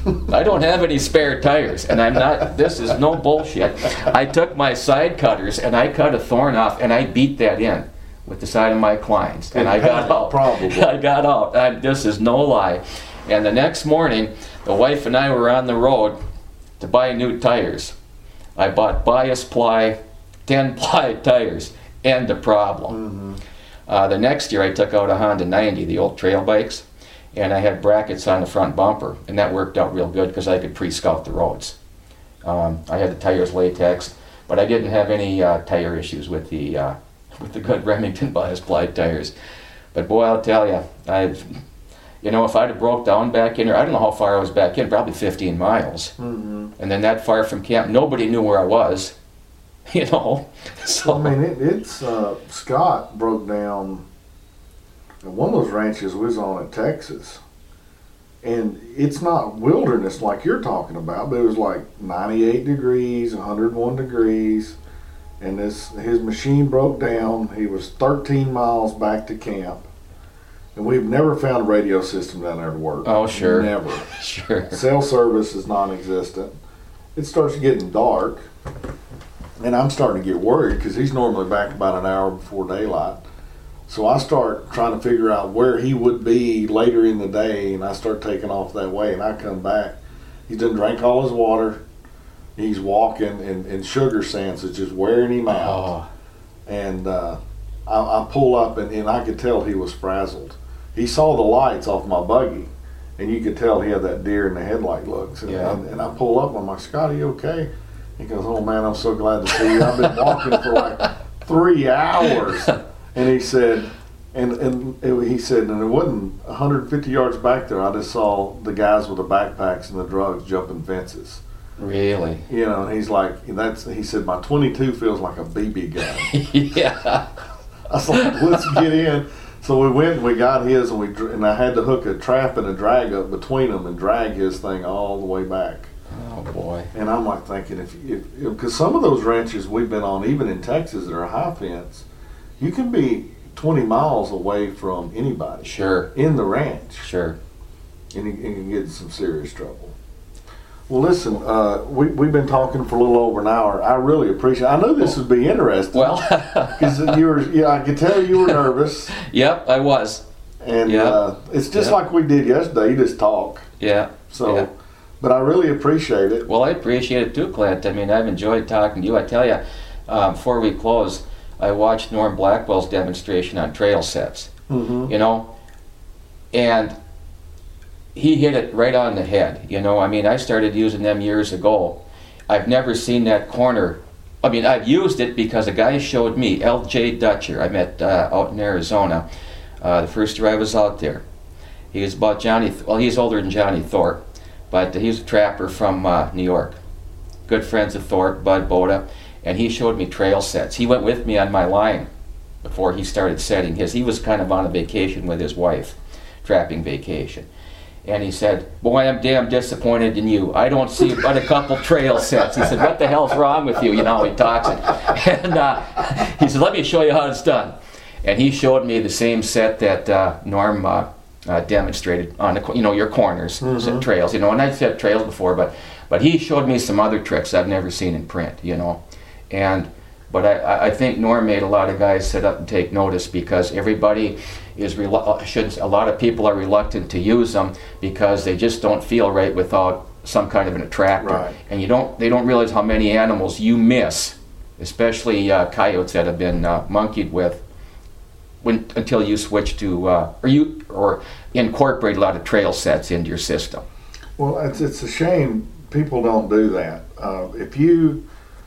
I don't have any spare tires, and I'm not, this is no bullshit. I took my side cutters and I cut a thorn off and I beat that in with the side of my Kleins, and I got out. Probably. I got out. I, this is no lie. And the next morning, the wife and I were on the road to buy new tires. I bought bias ply, ten ply tires, end of problem. Mm-hmm. Uh, the next year I took out a Honda ninety, the old trail bikes, and I had brackets on the front bumper, and that worked out real good because I could pre-scout the roads. Um, I had the tires latex, but I didn't have any uh, tire issues with the uh, with the good Remington bias ply tires. But boy, I'll tell you, I've, you know, if I'd have broke down back in there, I don't know how far I was back in, probably fifteen miles. Mm-hmm. And then that far from camp, nobody knew where I was, you know. So I mean, it, it's uh, Scott broke down at one of those ranches we was on in Texas, and it's not wilderness like you're talking about, but it was like ninety-eight degrees, one hundred one degrees, and this his machine broke down. He was thirteen miles back to camp, and we've never found a radio system down there to work. Oh, sure. Never. Sure. Cell service is non-existent. It starts getting dark, and I'm starting to get worried because he's normally back about an hour before daylight. So I start trying to figure out where he would be later in the day, and I start taking off that way, and I come back. He's done drank all his water. He's walking, and, and sugar sands is just wearing him out. Oh. And uh, I, I pull up, and, and I could tell he was frazzled. He saw the lights off my buggy, and you could tell he had that deer in the headlight looks. And, Yeah. and, and I pull up, I'm like, Scott, are you okay? He goes, oh man, I'm so glad to see you. I've been walking for like three hours. And he said, and, and it, he said, and it wasn't one hundred fifty yards back there, I just saw the guys with the backpacks and the drugs jumping fences. Really? You know, and he's like, that's, he said, my twenty-two feels like a B B gun. Yeah. I was like, let's get in. So we went and we got his, and we dr- and I had to hook a trap and a drag up between them and drag his thing all the way back. Oh boy. And I'm like thinking, if if because some of those ranches we've been on, even in Texas, that are high fence, you can be twenty miles away from anybody Sure. in the ranch, Sure. and you, and you can get in some serious trouble. Well, listen, uh, we we've been talking for a little over an hour. I really appreciate. I knew this would be interesting. Well. Because you were, yeah, I could tell you were nervous, Yep, I was. and Yeah. uh, it's just Yeah. like we did yesterday. You just talk. Yeah. So, Yeah. but I really appreciate it. Well, I appreciate it too, Clint. I mean, I've enjoyed talking to you. I tell you, um, before we close, I watched Norm Blackwell's demonstration on trail sets. Mm-hmm. You know, and he hit it right on the head. You know, I mean, I started using them years ago. I've never seen that corner. I mean, I've used it because a guy showed me, L J Dutcher, I met uh, out in Arizona, uh, the first year I was out there. He was about Johnny, well, he's older than Johnny Thorpe, but he was a trapper from uh, New York. Good friends of Thorpe, Bud Boda, and he showed me trail sets. He went with me on my line before he started setting his. He was kind of on a vacation with his wife, trapping vacation. And he said, boy, I'm damn disappointed in you. I don't see but a couple trail sets. He said, what the hell's wrong with you? You know, he talks. And, and uh, he said, let me show you how it's done. And he showed me the same set that uh, Norm uh, uh, demonstrated on the, you know, your corners, mm-hmm. trails. You know, and I've set trails before, but but he showed me some other tricks I've never seen in print, you know. And but I, I think Norm made a lot of guys sit up and take notice, because everybody is relu- should a lot of people are reluctant to use them because they just don't feel right without some kind of an attractor. Right. And you don't they don't realize how many animals you miss, especially uh, coyotes that have been uh, monkeyed with, when until you switch to uh, or you or incorporate a lot of trail sets into your system. Well, it's it's a shame people don't do that. Uh, if you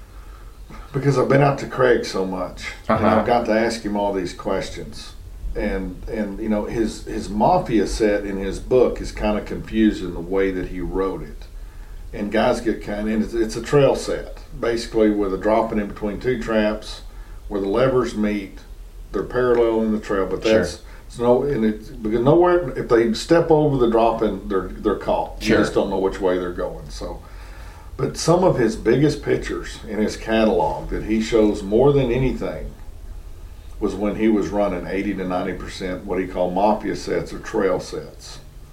Because I've been out to Craig so much, uh-huh. and I've got to ask him all these questions, and and you know his his Mafia set in his book is kind of confusing the way that he wrote it, and guys get kind of, and it's, it's a trail set basically with a dropping in between two traps, where the levers meet, they're parallel in the trail, but that's Sure. it's no and it's because nowhere if they step over the dropping, they're they're caught. Sure. You just don't know which way they're going. So. But some of his biggest pictures in his catalog that he shows more than anything was when he was running eighty to ninety percent what he called Mafia sets or trail sets.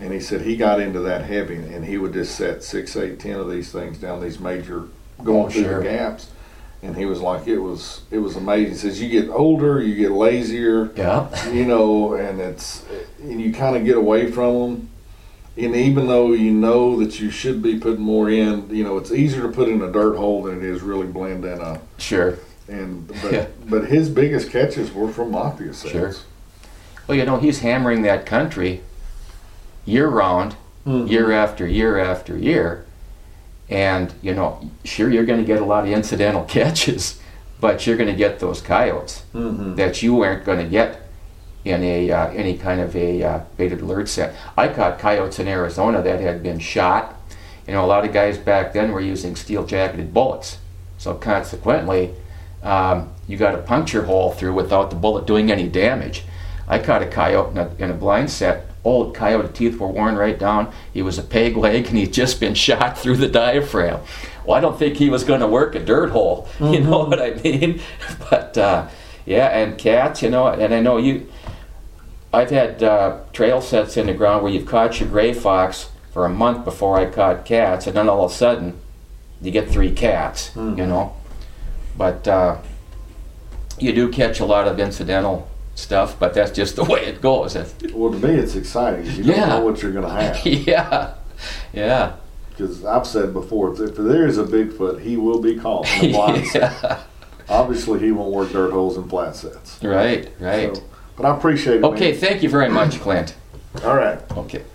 And he said he got into that heavy, and he would just set six, eight, ten of these things down these major, going Oh, through sure. the gaps. And he was like, it was it was amazing. He says you get older, you get lazier, Yeah. you know, and it's and you kind of get away from them. And even though you know that you should be putting more in, you know, it's easier to put in a dirt hole than it is really blend in a. Sure. And but Yeah. but his biggest catches were from Mafia sets. Sure. Well, you know, he's hammering that country year round, Mhm. year after year after year. And, you know, sure, you're going to get a lot of incidental catches, but you're going to get those coyotes Mm-hmm. that you aren't going to get in a uh, any kind of a uh, baited alert set. I caught coyotes in Arizona that had been shot. You know, a lot of guys back then were using steel-jacketed bullets. So consequently, um, you got a puncture hole through without the bullet doing any damage. I caught a coyote in a, in a blind set. Old coyote teeth were worn right down. He was a peg leg, and he'd just been shot through the diaphragm. Well, I don't think he was going to work a dirt hole. You know what I mean? But uh, yeah, and cats, you know, and I know you. I've had uh, trail sets in the ground where you've caught your gray fox for a month before I caught cats, and then all of a sudden you get three cats. Mhm. You know, but uh, you do catch a lot of incidental stuff, but that's just the way it goes. Well, to me, it's exciting. 'Cause you don't Yeah. know what you're going to have. yeah, yeah, Because I've said before, if there is a Bigfoot, he will be caught in a blind set. yeah. Obviously, he won't work dirt holes and flat sets. Right, right. So, but I appreciate it. Okay, man. thank you very much, Clint. All right. Okay.